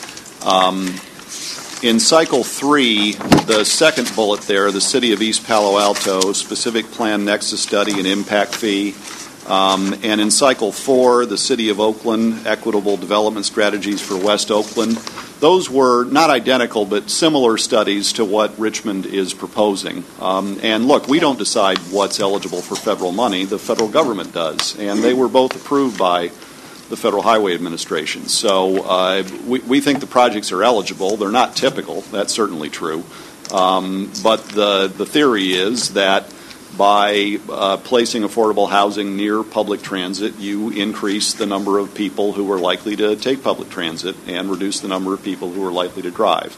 In Cycle 3, the second bullet there, the City of East Palo Alto, specific plan nexus study and impact fee. And in Cycle 4, the City of Oakland, equitable development strategies for West Oakland. Those were not identical, but similar studies to what Richmond is proposing. And look, we don't decide what's eligible for federal money. The federal government does. And they were both approved by the Federal Highway Administration. So we think the projects are eligible. They're not typical. That's certainly true. But the theory is that by placing affordable housing near public transit, you increase the number of people who are likely to take public transit and reduce the number of people who are likely to drive.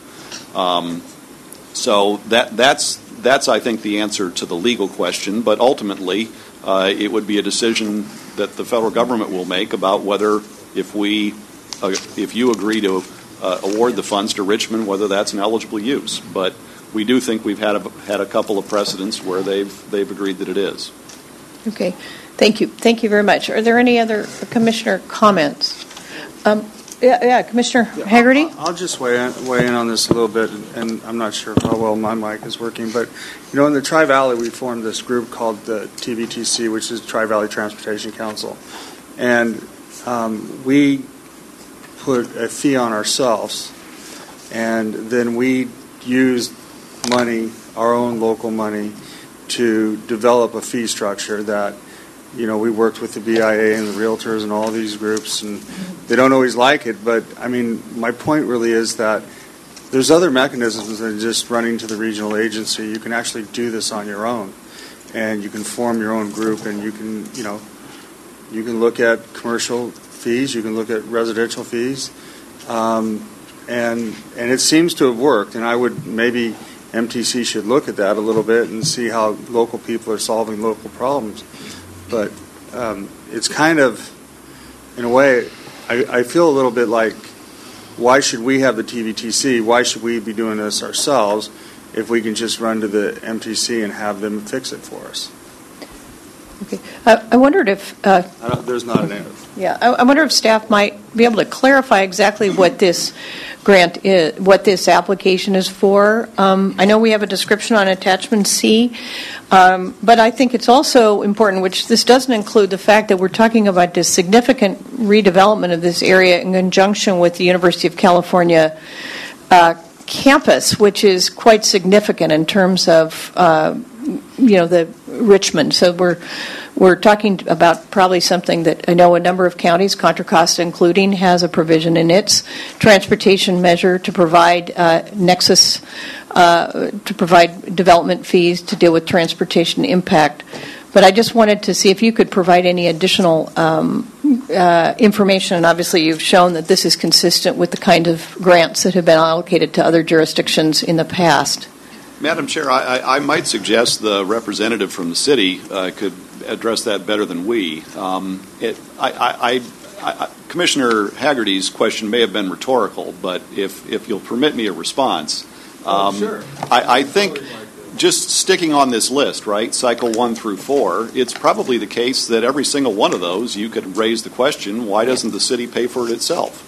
So that's I think the answer to the legal question. But ultimately, it would be a decision that the federal government will make about whether, if you agree to award the funds to Richmond, whether that's an eligible use. But we do think we've had a couple of precedents where they've agreed that it is. Okay, thank you very much. Are there any other commissioner comments? Commissioner Haggerty. I'll just weigh in on this a little bit, and I'm not sure how well my mic is working, but in the Tri-Valley we formed this group called the TVTC, which is Tri-Valley Transportation Council, and we put a fee on ourselves, and then we used money, our own local money, to develop a fee structure that, we worked with the BIA and the realtors and all these groups, and they don't always like it, but, my point really is that there's other mechanisms than just running to the regional agency. You can actually do this on your own, and you can form your own group, and you can look at commercial fees, you can look at residential fees, and it seems to have worked, and I would maybe MTC should look at that a little bit and see how local people are solving local problems. But it's kind of, in a way, I feel a little bit like, why should we have the TVTC? Why should we be doing this ourselves? if we can just run to the MTC and have them fix it for us. Okay. I wondered if... there's not an answer. Yeah, I wonder if staff might be able to clarify exactly what this grant is, what this application is for. I know we have a description on attachment C, but I think it's also important, which this doesn't include the fact that we're talking about this significant redevelopment of this area in conjunction with the University of California campus, which is quite significant in terms of the Richmond. So we're talking about probably something that I know a number of counties, Contra Costa including, has a provision in its transportation measure to provide nexus, to provide development fees to deal with transportation impact. But I just wanted to see if you could provide any additional information, and obviously you've shown that this is consistent with the kind of grants that have been allocated to other jurisdictions in the past. Madam Chair, I might suggest the representative from the city could address that better than we. Commissioner Haggerty's question may have been rhetorical, but if you'll permit me a response, sure. I think just sticking on this list, right, cycle 1 through 4, it's probably the case that every single one of those you could raise the question, why doesn't the city pay for it itself?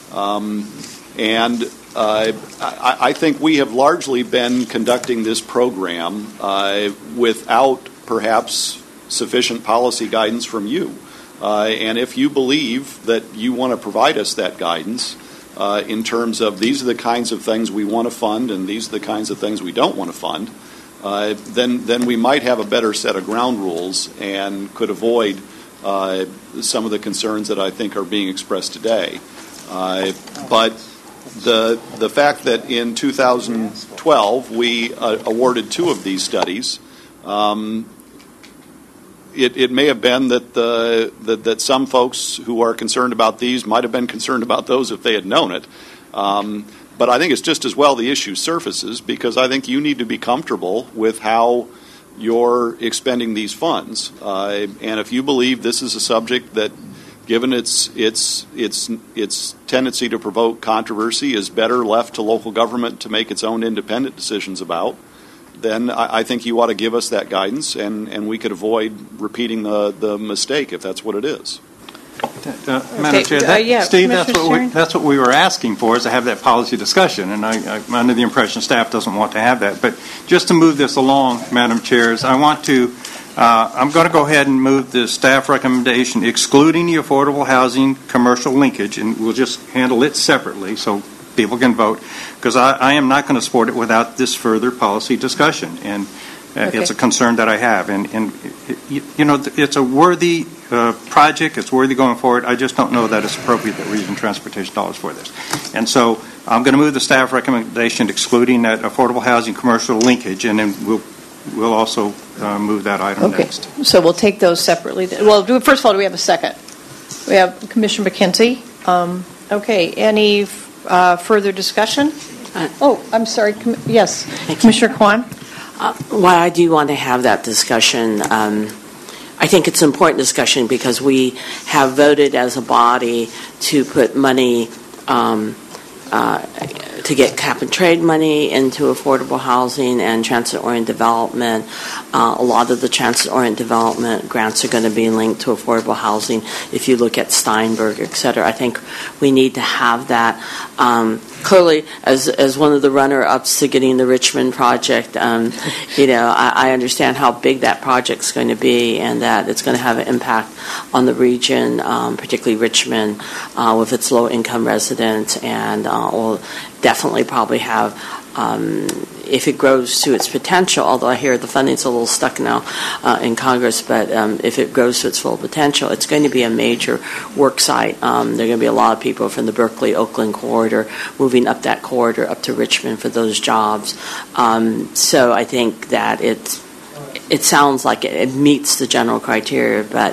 I think we have largely been conducting this program without perhaps sufficient policy guidance from you. And if you believe that you want to provide us that guidance in terms of these are the kinds of things we want to fund and these are the kinds of things we don't want to fund, then we might have a better set of ground rules and could avoid some of the concerns that I think are being expressed today. But the fact that in 2012 we awarded 2 of these studies, it may have been that some folks who are concerned about these might have been concerned about those if they had known it. But I think it's just as well the issue surfaces, because I think you need to be comfortable with how you're expending these funds. And if you believe this is a subject that, given its tendency to provoke controversy, is better left to local government to make its own independent decisions about, then I think you ought to give us that guidance, and we could avoid repeating the mistake if that's what it is. Madam Chair, Steve, that's what we were asking for, is to have that policy discussion, and I'm under the impression staff doesn't want to have that. But just to move this along, Madam Chairs, I'm going to go ahead and move the staff recommendation excluding the affordable housing commercial linkage, and we'll just handle it separately so people can vote, because I am not going to support it without this further policy discussion, and it's a concern that I have. And it's a worthy project. It's worthy going forward. I just don't know that it's appropriate that we're using transportation dollars for this. And so I'm going to move the staff recommendation excluding that affordable housing commercial linkage, and then we'll also move that item next. So we'll take those separately. Well, first of all, do we have a second? We have Commissioner McKenzie. Okay. Any further discussion? I'm sorry. Yes. Commissioner Kwan? Why I do want to have that discussion, I think it's an important discussion because we have voted as a body to put money to get cap and trade money into affordable housing and transit-oriented development. A lot of the transit-oriented development grants are going to be linked to affordable housing. If you look at Steinberg, et cetera, I think we need to have that. Clearly, as one of the runner-ups to getting the Richmond project, I understand how big that project's going to be and that it's going to have an impact on the region, particularly Richmond, with its low-income residents, and will definitely probably have, if it grows to its potential, although I hear the funding's a little stuck now in Congress, but if it grows to its full potential, it's going to be a major work site. There are going to be a lot of people from the Berkeley-Oakland corridor moving up that corridor up to Richmond for those jobs. So I think that it sounds like it meets the general criteria, but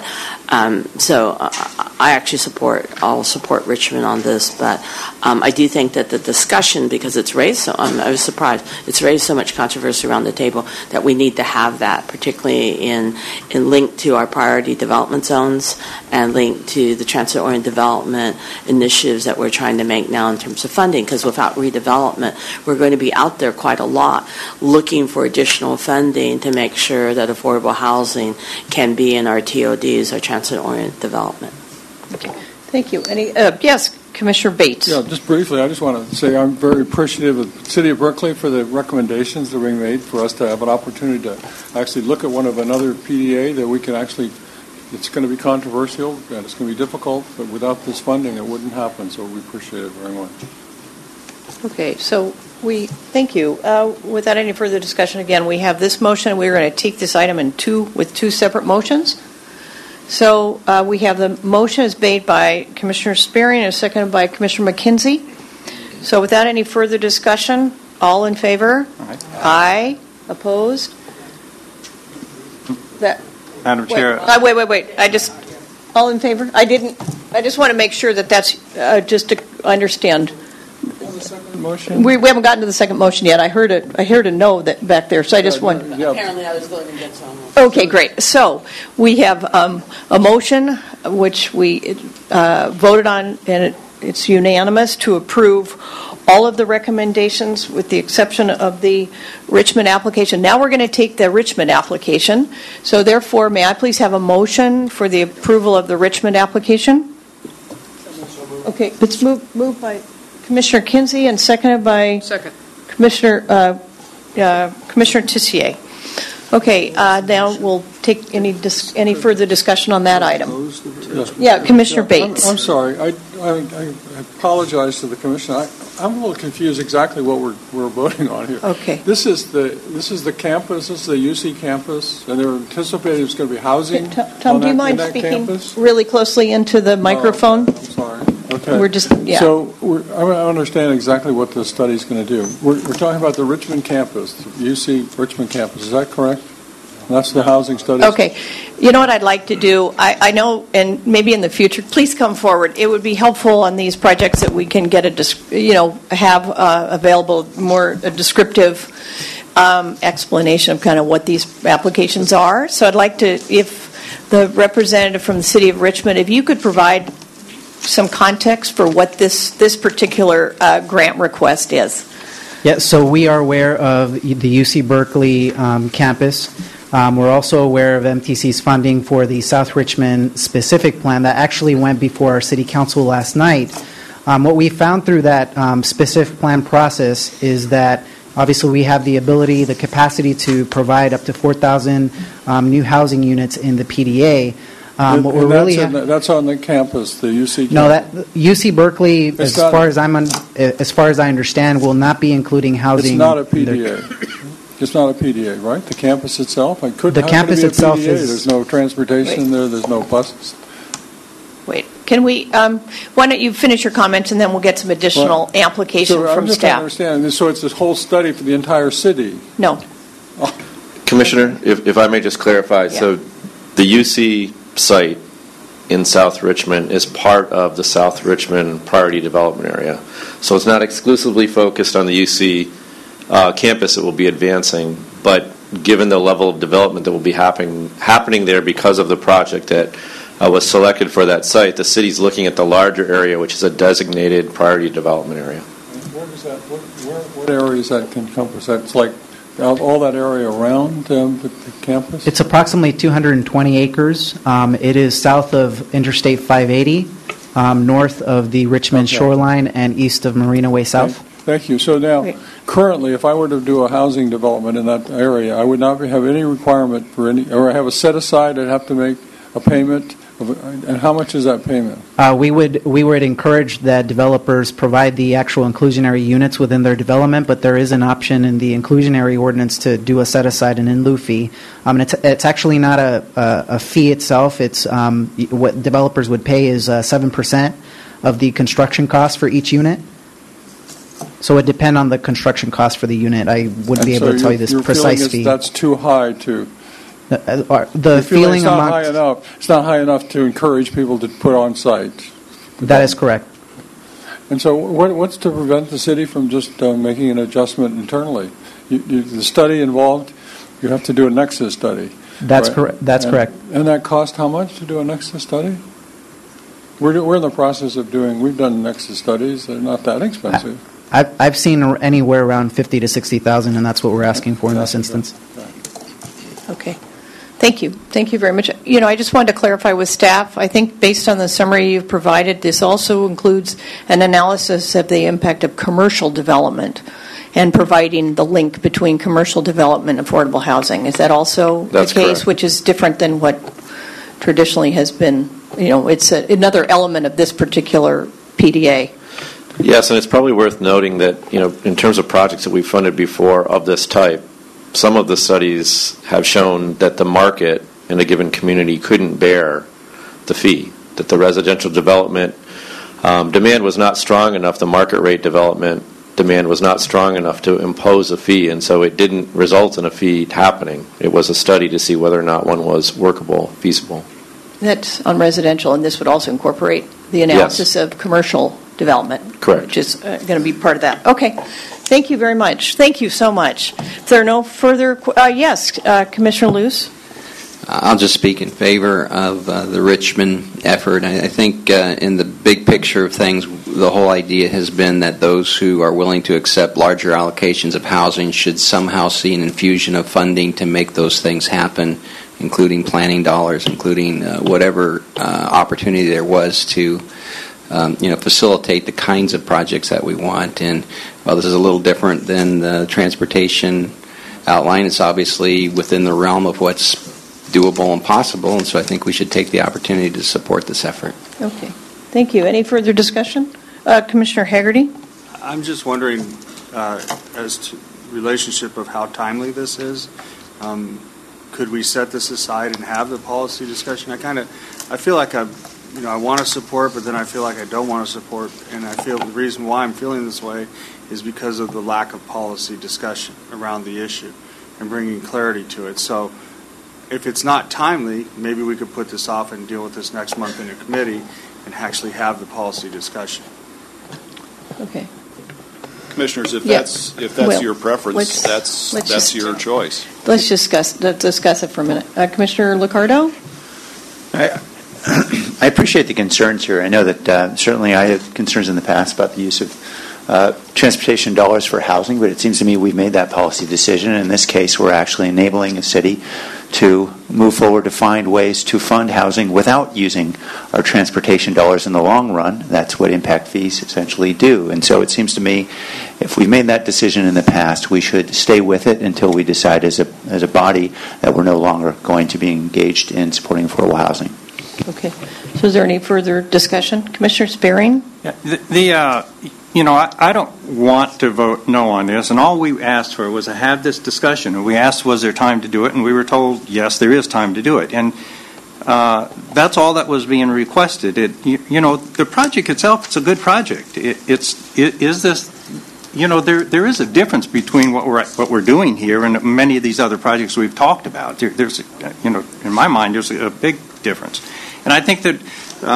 So I actually I'll support Richmond on this, but I do think that the discussion, because it's raised I was surprised, it's raised so much controversy around the table that we need to have that, particularly in link to our priority development zones and link to the transit-oriented development initiatives that we're trying to make now in terms of funding, because without redevelopment, we're going to be out there quite a lot looking for additional funding to make sure that affordable housing can be in our TODs, our transit-oriented development. Okay. Thank you. Yes, Commissioner Bates. Yeah, just briefly, I just want to say I'm very appreciative of the City of Berkeley for the recommendations that are being made for us to have an opportunity to actually look at another PDA that we can actually, it's going to be controversial and it's going to be difficult, but without this funding it wouldn't happen, so we appreciate it very much. Okay, so thank you. Without any further discussion, again, we have this motion. We're going to take this item with two separate motions. So we have the motion is made by Commissioner Spearing and seconded by Commissioner McKenzie. So without any further discussion, all in favor? Aye. Aye. Opposed? Madam Chair. Wait. All in favor? I just want to make sure that's just to understand. Motion? We haven't gotten to the second motion yet. I heard a no back there, so I just want. Apparently I was voting against it. Okay, great. So we have a motion which we voted on, and it's unanimous to approve all of the recommendations with the exception of the Richmond application. Now we're going to take the Richmond application. So therefore, may I please have a motion for the approval of the Richmond application? Okay, it's moved by Commissioner Kinsey and seconded by Commissioner Tissier. Okay, now we'll take any further discussion on that item. Yeah, Commissioner Bates. I'm sorry. I apologize to the Commission. I'm a little confused exactly what we're voting on here. Okay. This is the campus. This is the UC campus, and they're anticipating it's going to be housing. Tom, do you mind speaking really closely into the microphone? I'm sorry. Okay. We're just So I understand exactly what the study is going to do. We're talking about the Richmond campus, the UC Richmond campus. Is that correct? That's the housing study. Okay. You know what I'd like to do? I know, and maybe in the future, please come forward. It would be helpful on these projects that we can get have available a descriptive explanation of kind of what these applications are. So I'd like to, if the representative from the City of Richmond, if you could provide some context for what this particular grant request is. Yeah, so we are aware of the UC Berkeley campus. We're also aware of MTC's funding for the South Richmond specific plan that actually went before our City Council last night. What we found through that specific plan process is that obviously we have the ability, the capacity to provide up to 4,000 new housing units in the PDA. That's on the campus, the UC campus. No, that UC Berkeley, as far as I understand, will not be including housing. It's not a PDA. It's not a PDA, right? The campus itself? The campus itself is. There's no transportation there. There's no buses. Wait, can we? Why don't you finish your comments and then we'll get some additional application from staff. I'm just understanding. So it's this whole study for the entire city. No. Commissioner, if I may just clarify, Yeah. so the UC site in South Richmond is part of the South Richmond priority development area. So it's not exclusively focused on the UC campus it will be advancing, but given the level of development that will be happening there because of the project that was selected for that site, the city's looking at the larger area, which is a designated priority development area. Where does that, what areas that encompass? That's like all that area around the campus? It's approximately 220 acres. It is south of Interstate 580, north of the Richmond shoreline, and east of Marina Way South. Thank you. So now, currently, if I were to do a housing development in that area, I would not have any requirement for any, or have a set aside. I'd have to make a payment. And how much is that payment? We would encourage that developers provide the actual inclusionary units within their development, but there is an option in the inclusionary ordinance to do a set aside and in lieu fee. And it's actually not a fee itself. It's what developers would pay is 7% of the construction cost for each unit. So it would depend on the construction cost for the unit. I wouldn't be able to tell you this precise fee. That's too high to The You feel feeling it's not high amongst... enough. It's not high enough to encourage people to put on site. That is correct. And so, what's to prevent the city from just making an adjustment internally? The study involved, you have to do a nexus study. That's right? correct. That's correct. And that cost how much to do a nexus study? We're in the process of doing. We've done nexus studies. They're not that expensive. I've seen anywhere around 50 to 60,000, and that's what we're asking for in this instance. Okay. Thank you. Thank you very much. I just wanted to clarify with staff. I think based on the summary you've provided, this also includes an analysis of the impact of commercial development and providing the link between commercial development and affordable housing. Is that also That's the case, correct. which is different than what traditionally has been? It's another element of this particular PDA. Yes, and it's probably worth noting that, in terms of projects that we've funded before of this type, some of the studies have shown that the market in a given community couldn't bear the fee, that the residential development demand was not strong enough, the market rate development demand was not strong enough to impose a fee, and so it didn't result in a fee happening. It was a study to see whether or not one was workable, feasible. That's on residential, and this would also incorporate the analysis of commercial development. Correct. Which is going to be part of that. Okay. Thank you very much. Thank you so much. If there are no further... yes, Commissioner Luce? I'll just speak in favor of the Richmond effort. I think in the big picture of things, the whole idea has been that those who are willing to accept larger allocations of housing should somehow see an infusion of funding to make those things happen, including planning dollars, including whatever opportunity there was to facilitate the kinds of projects that we want. And while this is a little different than the transportation outline, it's obviously within the realm of what's doable and possible, and so I think we should take the opportunity to support this effort. Okay. Thank you. Any further discussion? Commissioner Haggerty? I'm just wondering as to relationship of how timely this is. Could we set this aside and have the policy discussion? I feel like I want to support, but then I feel like I don't want to support, and I feel the reason why I'm feeling this way is because of the lack of policy discussion around the issue and bringing clarity to it. So if it's not timely, maybe we could put this off and deal with this next month in a committee and actually have the policy discussion. Okay. Commissioners, if Yeah. that's Well, your preference, let's that's just- your choice. Let's discuss it for a minute. Commissioner Liccardo? I appreciate the concerns here. I know that certainly I had concerns in the past about the use of transportation dollars for housing, but it seems to me we've made that policy decision. In this case, we're actually enabling a city to move forward to find ways to fund housing without using our transportation dollars in the long run. That's what impact fees essentially do. And so it seems to me if we've made that decision in the past, we should stay with it until we decide as a body that we're no longer going to be engaged in supporting affordable housing. Okay. So is there any further discussion? Commissioner Sparing? Yeah, I don't want to vote no on this, and all we asked for was to have this discussion. And we asked, was there time to do it, and we were told, yes, there is time to do it. And that's all that was being requested. The project itself, it's a good project. There is a difference between what we're doing here and many of these other projects we've talked about. There's, in my mind, there's a big difference. And I think that,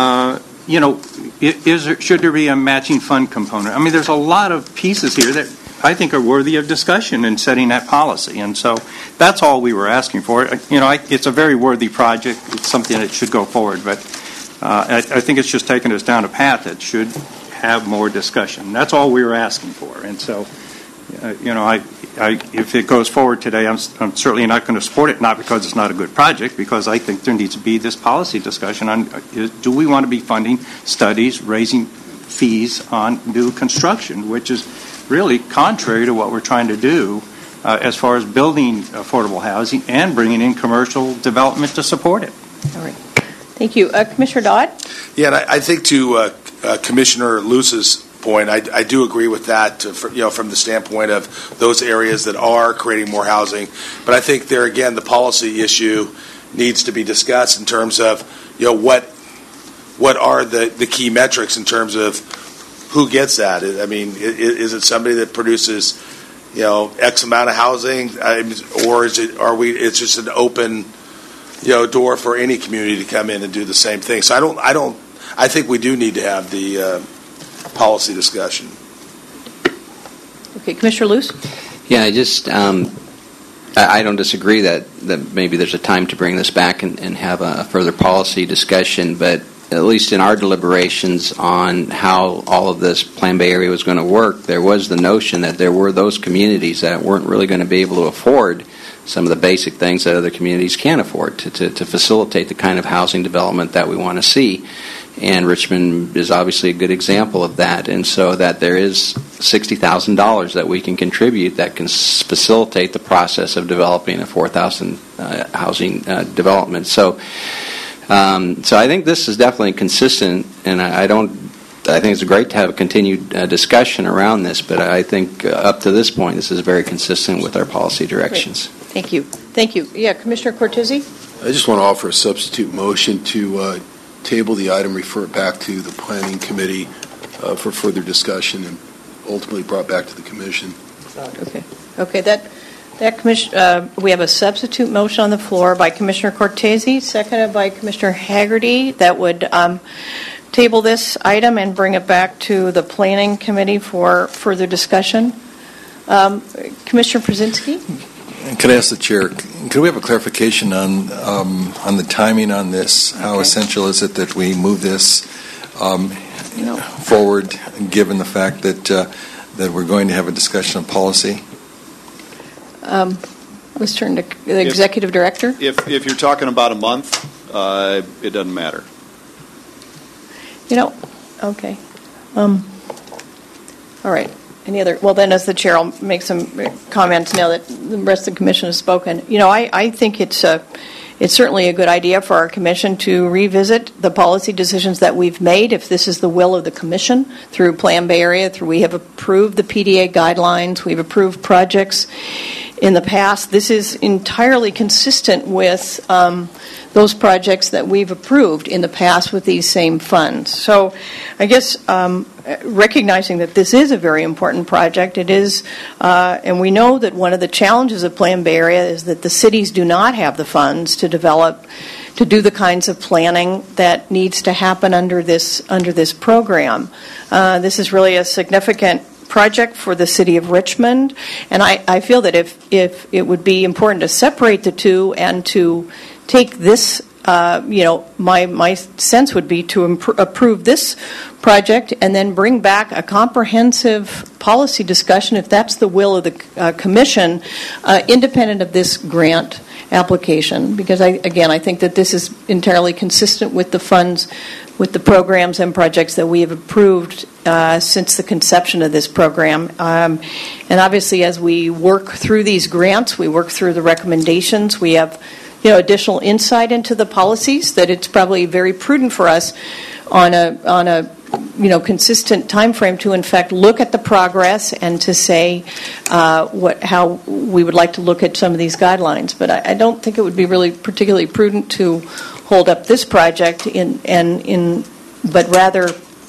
should there be a matching fund component? I mean, there's a lot of pieces here that I think are worthy of discussion in setting that policy. And so that's all we were asking for. It's a very worthy project. It's something that should go forward. But I think it's just taken us down a path that should have more discussion. That's all we were asking for. And so, if it goes forward today, I'm certainly not going to support it, not because it's not a good project, because I think there needs to be this policy discussion on do we want to be funding studies, raising fees on new construction, which is really contrary to what we're trying to do as far as building affordable housing and bringing in commercial development to support it. All right. Thank you. Commissioner Dodd? Yeah, and I think to Commissioner Luce's point, I do agree with that, from the standpoint of those areas that are creating more housing. But I think there, again, the policy issue needs to be discussed in terms of, what are the key metrics in terms of who gets that? I mean, is it somebody that produces, X amount of housing, or it's just an open door for any community to come in and do the same thing. So I think we do need to have the policy discussion. Okay, Commissioner Luce? Yeah, I don't disagree that maybe there's a time to bring this back and have a further policy discussion, but at least in our deliberations on how all of this Plan Bay area was going to work, there was the notion that there were those communities that weren't really going to be able to afford some of the basic things that other communities can afford to facilitate the kind of housing development that we want to see. And Richmond is obviously a good example of that, and so that there is $60,000 that we can contribute that can facilitate the process of developing a 4,000 housing development. So I think this is definitely consistent, and I think it's great to have a continued discussion around this, but I think up to this point, this is very consistent with our policy directions. Great. Thank you. Yeah, Commissioner Cortese? I just want to offer a substitute motion to table the item, refer it back to the Planning Committee for further discussion, and ultimately brought back to the Commission. Okay. That commission. We have a substitute motion on the floor by Commissioner Cortese, seconded by Commissioner Haggerty, that would table this item and bring it back to the Planning Committee for further discussion. Commissioner Brzezinski? Could I ask the Chair, could we have a clarification on the timing on this? How essential is it that we move this forward, given the fact that we're going to have a discussion of policy? Let's turn to the Executive Director. If you're talking about a month, it doesn't matter. Okay. All right. Any other? Well, then, as the chair, I'll make some comments now that the rest of the commission has spoken. I think it's certainly a good idea for our commission to revisit the policy decisions that we've made, if this is the will of the commission, through Plan Bay Area. We have approved the PDA guidelines. We've approved projects in the past. This is entirely consistent with those projects that we've approved in the past with these same funds. So I guess recognizing that this is a very important project, it is, and we know that one of the challenges of Plan Bay Area is that the cities do not have the funds to do the kinds of planning that needs to happen under this program. This is really a significant project for the city of Richmond, and I feel that if it would be important to separate the two and to take this, my sense would be to approve this project and then bring back a comprehensive policy discussion, if that's the will of the commission, independent of this grant application. Because I think that this is entirely consistent with the funds, with the programs and projects that we have approved since the conception of this program. And obviously, as we work through these grants, we work through the recommendations, we have additional insight into the policies, that it's probably very prudent for us on a consistent time frame to in fact look at the progress and to say how we would like to look at some of these guidelines. But I don't think it would be really particularly prudent to hold up this project but rather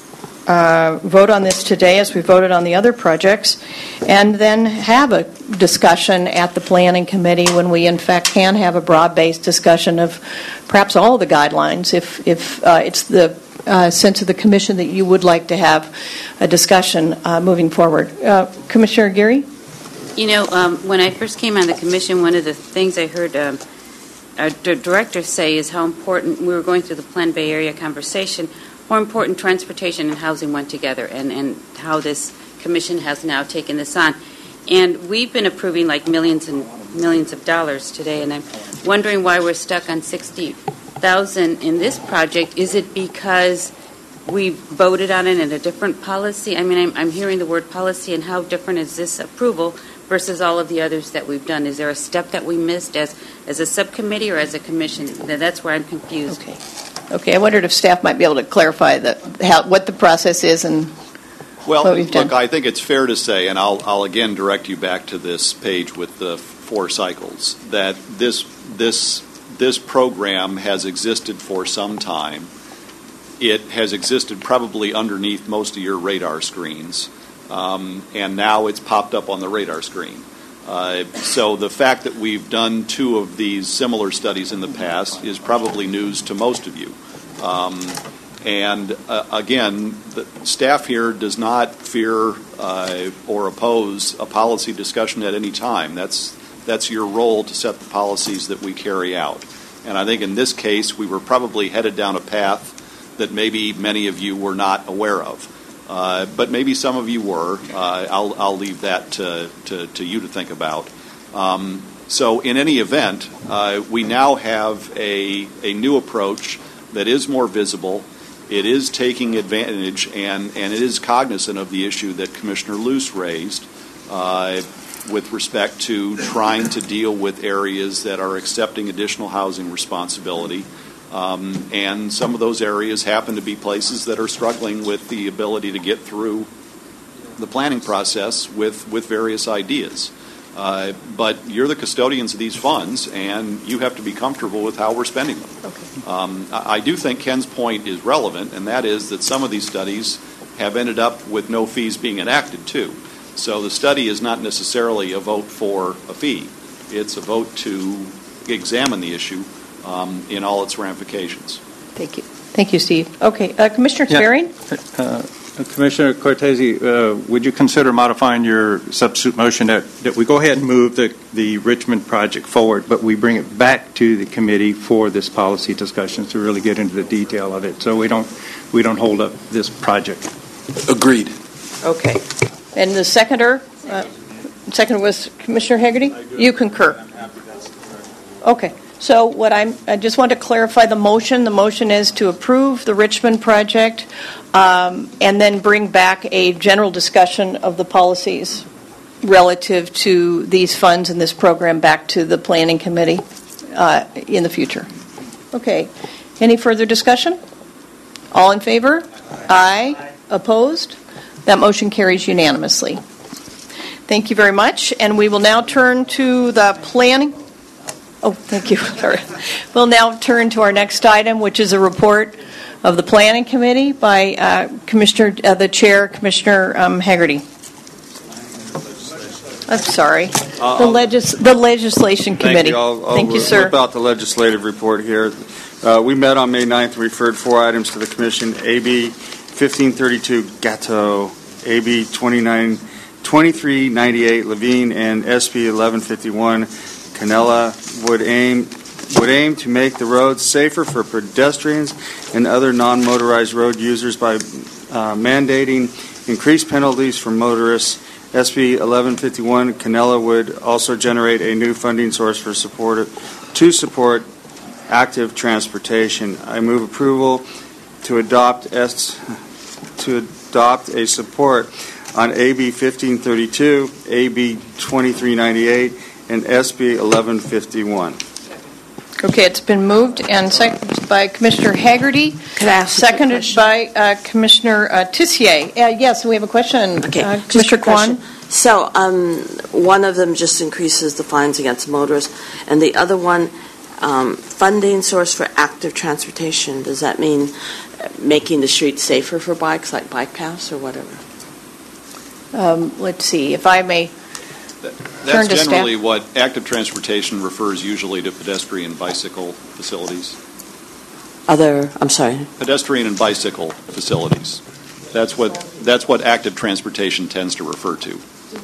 vote on this today as we voted on the other projects, and then have a discussion at the Planning Committee when we in fact can have a broad-based discussion of perhaps all the guidelines, if it's the sense of the Commission that you would like to have a discussion moving forward. Commissioner Geary? When I first came on the Commission, one of the things I heard our director say is how important, we were going through the Plan Bay Area conversation, how important transportation and housing went together, and how this Commission has now taken this on. And we've been approving like millions and millions of dollars today, and I'm wondering why we're stuck on $60,000 in this project. Is it because we voted on it in a different policy? I mean, I'm hearing the word policy, and how different is this approval versus all of the others that we've done? Is there a step that we missed as a subcommittee or as a commission? That's where I'm confused. Okay, I wondered if staff might be able to clarify what the process is and what we've done. Look, I think it's fair to say, and I'll again direct you back to this page with the 4 cycles, that this program has existed for some time. It has existed probably underneath most of your radar screens, and now it's popped up on the radar screen. So the fact that we've done 2 of these similar studies in the past is probably news to most of you. Again, the staff here does not fear or oppose a policy discussion at any time. That's your role to set the policies that we carry out. And I think in this case, we were probably headed down a path that maybe many of you were not aware of. But maybe some of you were. I'll leave that to you to think about. So in any event, we now have a new approach that is more visible. It is taking advantage and it is cognizant of the issue that Commissioner Luce raised with respect to trying to deal with areas that are accepting additional housing responsibility. And some of those areas happen to be places that are struggling with the ability to get through the planning process with various ideas. But you're the custodians of these funds, and you have to be comfortable with how we're spending them. Okay. I do think Ken's point is relevant, and that is that some of these studies have ended up with no fees being enacted, too. So the study is not necessarily a vote for a fee. It's a vote to examine the issue in all its ramifications. Thank you. Thank you, Steve. Okay, Commissioner Sperring? Commissioner Cortese, would you consider modifying your substitute motion that we go ahead and move the Richmond project forward, but we bring it back to the committee for this policy discussion to really get into the detail of it, so we don't hold up this project? Agreed. Okay. And the seconder was Commissioner Hegarty? You concur? I'm happy that's correct. Okay. So I just want to clarify the motion. The motion is to approve the Richmond project and then bring back a general discussion of the policies relative to these funds and this program back to the Planning Committee in the future. Okay. Any further discussion? All in favor? Aye. Opposed? That motion carries unanimously. Thank you very much. And we will now turn to the planning. Oh, thank you. We'll now turn to our next item, which is a report of the Planning Committee by the Chair, Commissioner Hegarty. I'm sorry. The Legislation Committee. Thank you, sir. About the legislative report here. We met on May 9th and referred 4 items to the Commission: AB 1532 Gatto, AB 2398 Levine, and SB 1151 Canella would aim to make the roads safer for pedestrians and other non-motorized road users by mandating increased penalties for motorists. SB 1151 Canella would also generate a new funding source to support active transportation. I move approval to adopt a support on AB 1532, AB 2398, and SB 1151. Okay, it's been moved and seconded by Commissioner Hegarty. Could I ask seconded by Commissioner Tissier. Yes, we have a question. Okay, Commissioner Kwan. So one of them just increases the fines against motorists, and the other one, funding source for active transportation. Does that mean making the streets safer for bikes, like bike paths or whatever? Let's see, if I may. That's generally what active transportation refers usually to pedestrian bicycle facilities. I'm sorry. Pedestrian and bicycle facilities. That's what active transportation tends to refer to.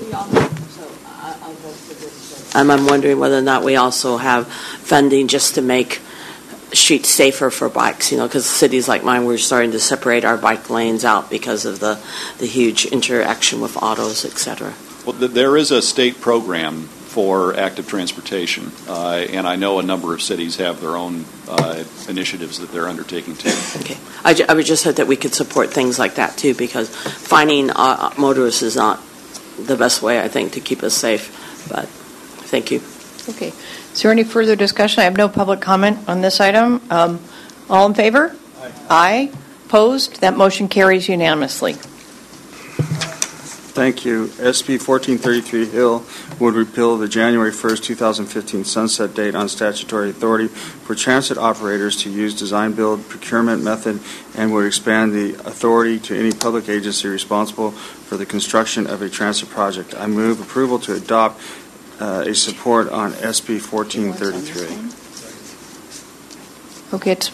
I'm wondering whether or not we also have funding just to make streets safer for bikes, because cities like mine, we're starting to separate our bike lanes out because of the huge interaction with autos, etc. Well, there is a state program for active transportation, and I know a number of cities have their own initiatives that they're undertaking too. Okay. I would just hope that we could support things like that too, because fining motorists is not the best way, I think, to keep us safe. But thank you. Okay. Is there any further discussion? I have no public comment on this item. All in favor? Aye. Opposed? That motion carries unanimously. Thank you. SB 1433 Hill would repeal the January 1st, 2015 sunset date on statutory authority for transit operators to use design-build procurement method and would expand the authority to any public agency responsible for the construction of a transit project. I move approval to adopt a support on SB 1433. Okay, it's,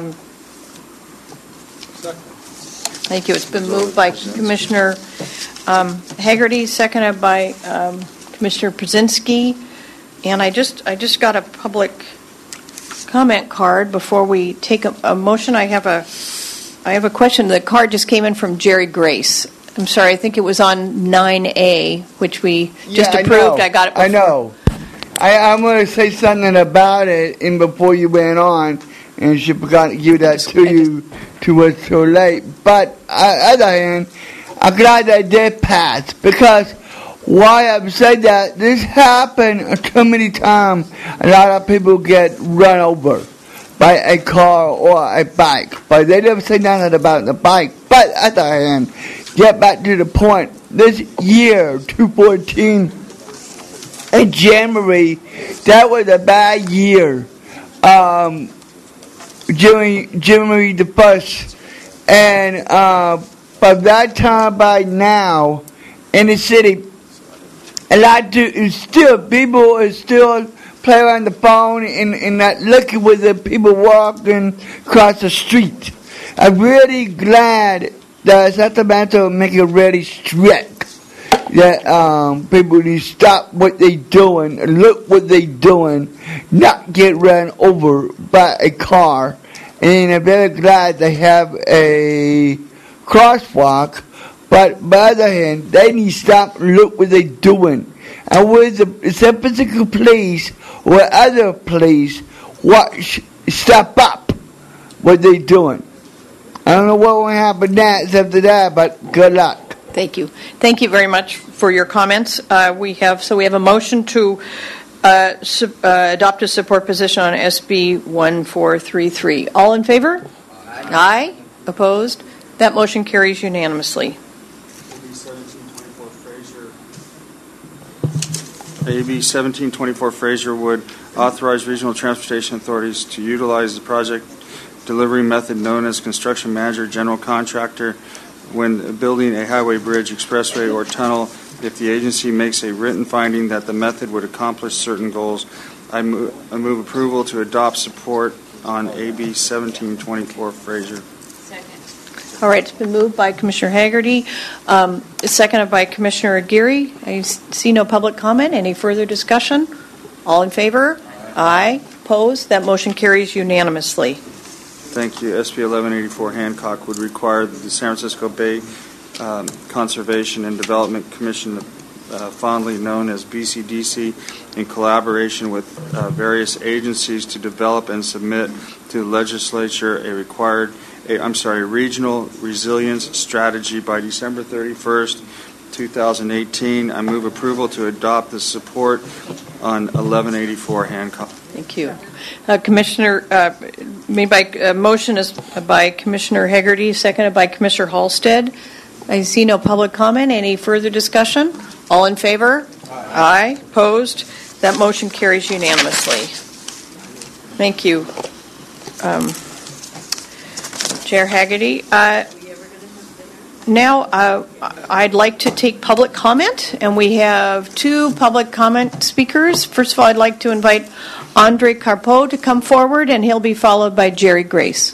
thank you. It's been moved by Commissioner Hagerty, seconded by Commissioner Brzezinski. And I just got a public comment card before we take a motion. I have a question. The card just came in from Jerry Grace. I'm sorry, I think it was on 9A, which we just approved. I got it before. I know. I'm going to say something about it and before you went on, and she forgot to give that to you to us so late. But on the other hand, I'm glad that did pass, because why I've said that, this happened too many times. A lot of people get run over by a car or a bike, but they never say nothing about the bike. But on the other hand, get back to the point. This year, 2014, in January, that was a bad year. January the 1st. And from that time by now, in the city, people are still playing on the phone and not looking with the people walking across the street. I'm really glad that Sacramento make it really strict. That people need to stop what they doing, look what they doing, not get run over by a car. And I'm very glad they have a crosswalk, but on the other hand, they need to stop and look what they doing. And with the San Francisco police or other police, step up what they doing. I don't know what will happen next after that, but good luck. Thank you. Thank you very much for your comments. We have a motion to adopt a support position on SB 1433. All in favor? Aye. Opposed? That motion carries unanimously. AB 1724 Fraser would authorize regional transportation authorities to utilize the project delivery method known as construction manager general contractor when building a highway, bridge, expressway, or tunnel if the agency makes a written finding that the method would accomplish certain goals. I move approval to adopt support on AB 1724 Fraser. All right, it's been moved by Commissioner Hagerty, seconded by Commissioner Aguirre. I see no public comment. Any further discussion? All in favor? Aye. Opposed? That motion carries unanimously. Thank you. SB 1184 Hancock would require the San Francisco Bay Conservation and Development Commission, fondly known as BCDC, in collaboration with various agencies to develop and submit to the legislature a regional resilience strategy by December 31st, 2018. I move approval to adopt the support on 1184 Hancock. Thank you. Commissioner, made by motion is by Commissioner Hagerty, seconded by Commissioner Halstead. I see no public comment. Any further discussion? All in favor? Aye. Opposed? That motion carries unanimously. Thank you, Chair Hagerty. Now, I'd like to take public comment, and we have two public comment speakers. First of all, I'd like to invite Andre Carpeau to come forward, and he'll be followed by Jerry Grace.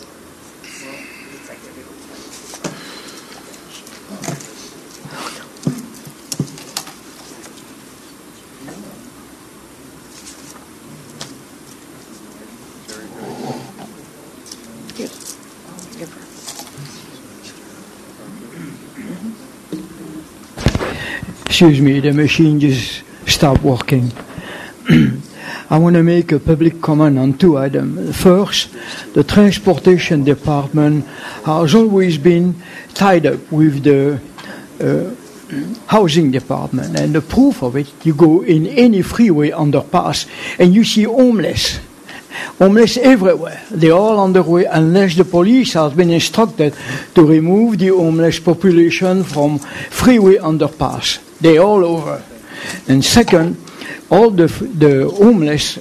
Excuse me, the machine just stopped working. I want to make a public comment on two items. First, the Transportation Department has always been tied up with the Housing Department. And the proof of it, you go in any freeway underpass and you see homeless everywhere. They're all on the way unless the police has been instructed to remove the homeless population from freeway underpass. They're all over. And second, all the homeless.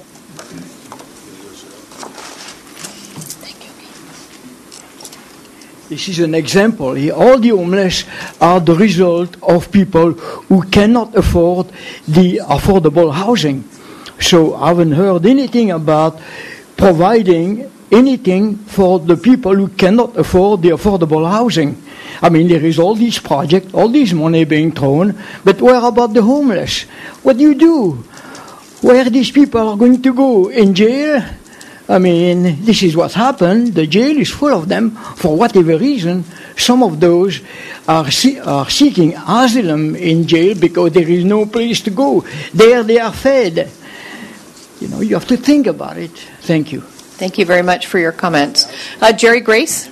This is an example. All the homeless are the result of people who cannot afford the affordable housing. So I haven't heard anything about providing anything for the people who cannot afford the affordable housing. I mean, there is all these projects, all this money being thrown, but where about the homeless? What do you do? Where these people are going to go? In jail? I mean, this is what's happened. The jail is full of them for whatever reason. Some of those are seeking asylum in jail because there is no place to go. There they are fed. You know, you have to think about it. Thank you. Thank you very much for your comments. Jerry Grace?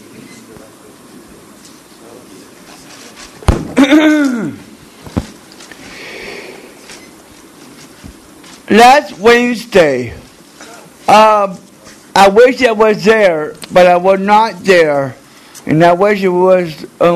Last Wednesday, I wish I was there, but I was not there, and I wish it was.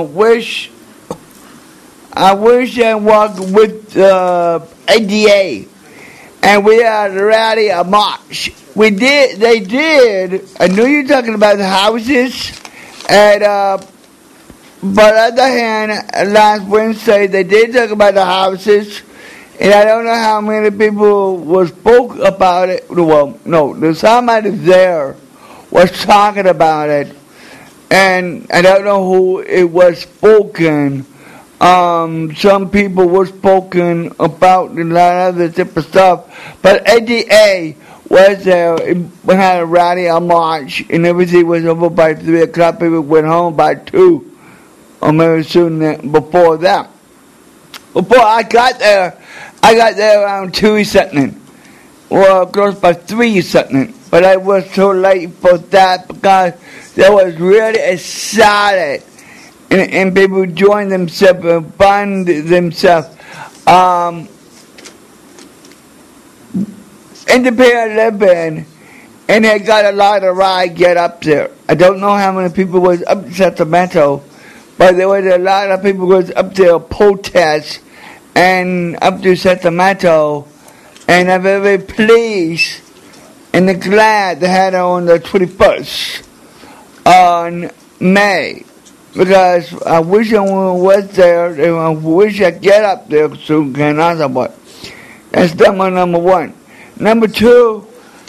I wish I walked with ADA, and we had a rally, a march. We did. They did. I know you're talking about the houses, and but on the other hand, last Wednesday they did talk about the houses. And I don't know how many people spoke about it. Well, no, there's somebody there was talking about it. And I don't know who it was spoken. Some people were spoken about a lot of the different stuff. But ADA was there. We had a rally, a march, and everything was over by 3 o'clock. People went home by 2, or maybe soon before that. Before I got there around 2 something. Well, close by 3 something. But I was so late for that because they was really excited. And people joined themselves and find themselves. Independent living, and they got a lot of ride get up there. I don't know how many people was up in Sacramento, but there was a lot of people was up there protest and up to Sacramento, and I'm very pleased and glad they had it on the 21st on May, because I wish I was there, and I wish I get up there soon, can I? But that's number 1. Number 2,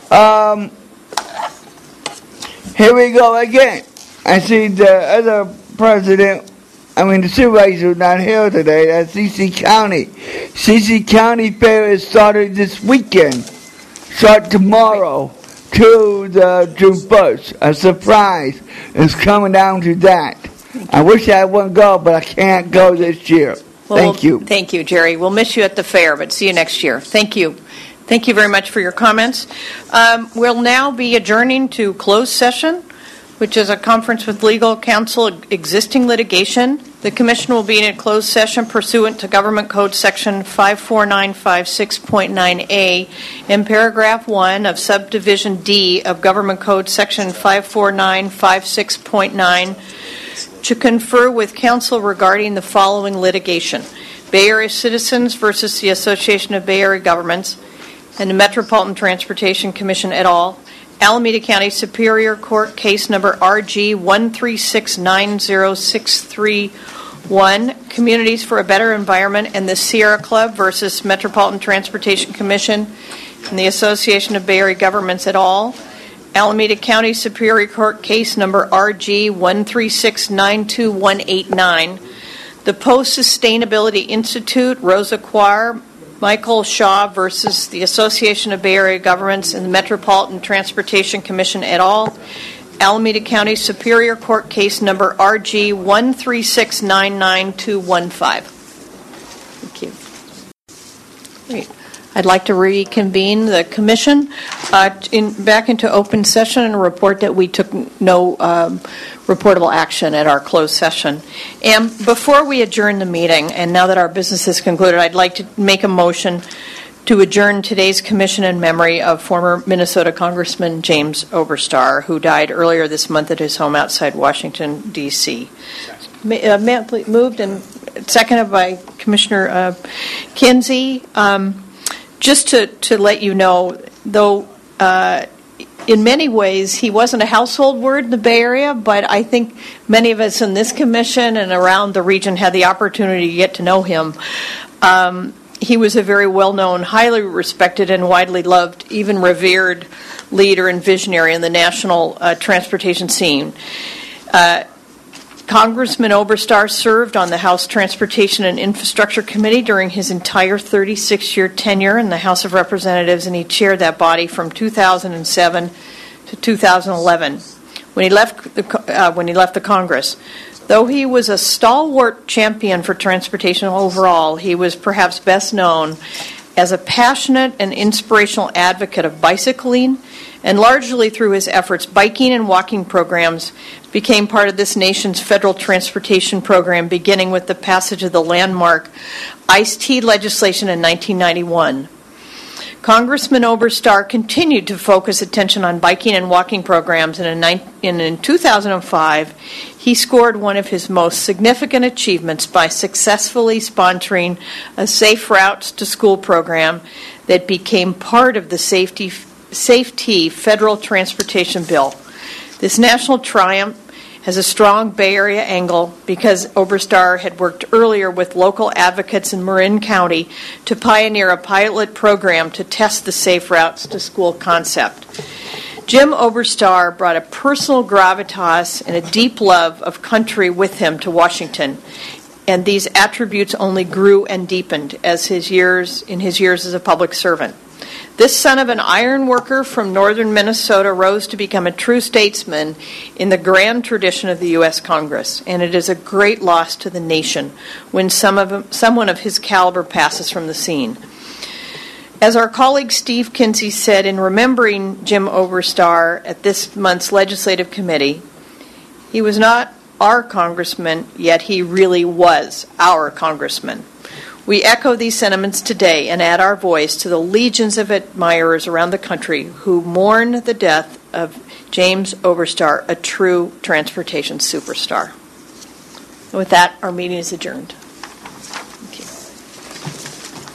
here we go again. I see the other president, the supervisor not here today, that's C.C. County. C.C. County Fair is started this weekend. Start tomorrow to the June 1st. A surprise is coming down to that. I wish I would go, but I can't go this year. Well, thank you. Thank you, Jerry. We'll miss you at the fair, but see you next year. Thank you. Thank you very much for your comments. We'll now be adjourning to closed session, which is a conference with legal counsel existing litigation. The Commission will be in a closed session pursuant to Government Code Section 54956.9a in Paragraph 1 of Subdivision D of Government Code Section 54956.9 to confer with counsel regarding the following litigation: Bay Area Citizens versus the Association of Bay Area Governments and the Metropolitan Transportation Commission et al., Alameda County Superior Court case number RG 1369061, Communities for a Better Environment and the Sierra Club versus Metropolitan Transportation Commission and the Association of Bay Area Governments et al., Alameda County Superior Court case number RG 1369289, the Post Sustainability Institute, Rosa Quire, Michael Shaw versus the Association of Bay Area Governments and the Metropolitan Transportation Commission et al., Alameda County Superior Court case number RG 1369915. Thank you. Great. I'd like to reconvene the Commission back into open session and report that we took no reportable action at our closed session. And before we adjourn the meeting, and now that our business is concluded, I'd like to make a motion to adjourn today's Commission in memory of former Minnesota Congressman James Oberstar, who died earlier this month at his home outside Washington, D.C. Moved and seconded by Commissioner Kinsey. Just to let you know, though in many ways, he wasn't a household word in the Bay Area, but I think many of us in this commission and around the region had the opportunity to get to know him. He was a very well-known, highly respected, and widely loved, even revered leader and visionary in the national transportation scene. Congressman Oberstar served on the House Transportation and Infrastructure Committee during his entire 36-year tenure in the House of Representatives, and he chaired that body from 2007 to 2011 when he left the Congress. Though he was a stalwart champion for transportation overall, he was perhaps best known as a passionate and inspirational advocate of bicycling, and largely through his efforts, biking and walking programs became part of this nation's federal transportation program, beginning with the passage of the landmark ICE-T legislation in 1991. Congressman Oberstar continued to focus attention on biking and walking programs, and in 2005, he scored one of his most significant achievements by successfully sponsoring a Safe Routes to School program that became part of the Safety Federal Transportation Bill. This national triumph has a strong Bay Area angle because Oberstar had worked earlier with local advocates in Marin County to pioneer a pilot program to test the Safe Routes to School concept. Jim Oberstar brought a personal gravitas and a deep love of country with him to Washington, and these attributes only grew and deepened as his years as a public servant. This son of an iron worker from northern Minnesota rose to become a true statesman in the grand tradition of the U.S. Congress, and it is a great loss to the nation when someone of his caliber passes from the scene. As our colleague Steve Kinsey said in remembering Jim Oberstar at this month's legislative committee, he was not our congressman, yet he really was our congressman. We echo these sentiments today and add our voice to the legions of admirers around the country who mourn the death of James Oberstar, a true transportation superstar. With that, our meeting is adjourned.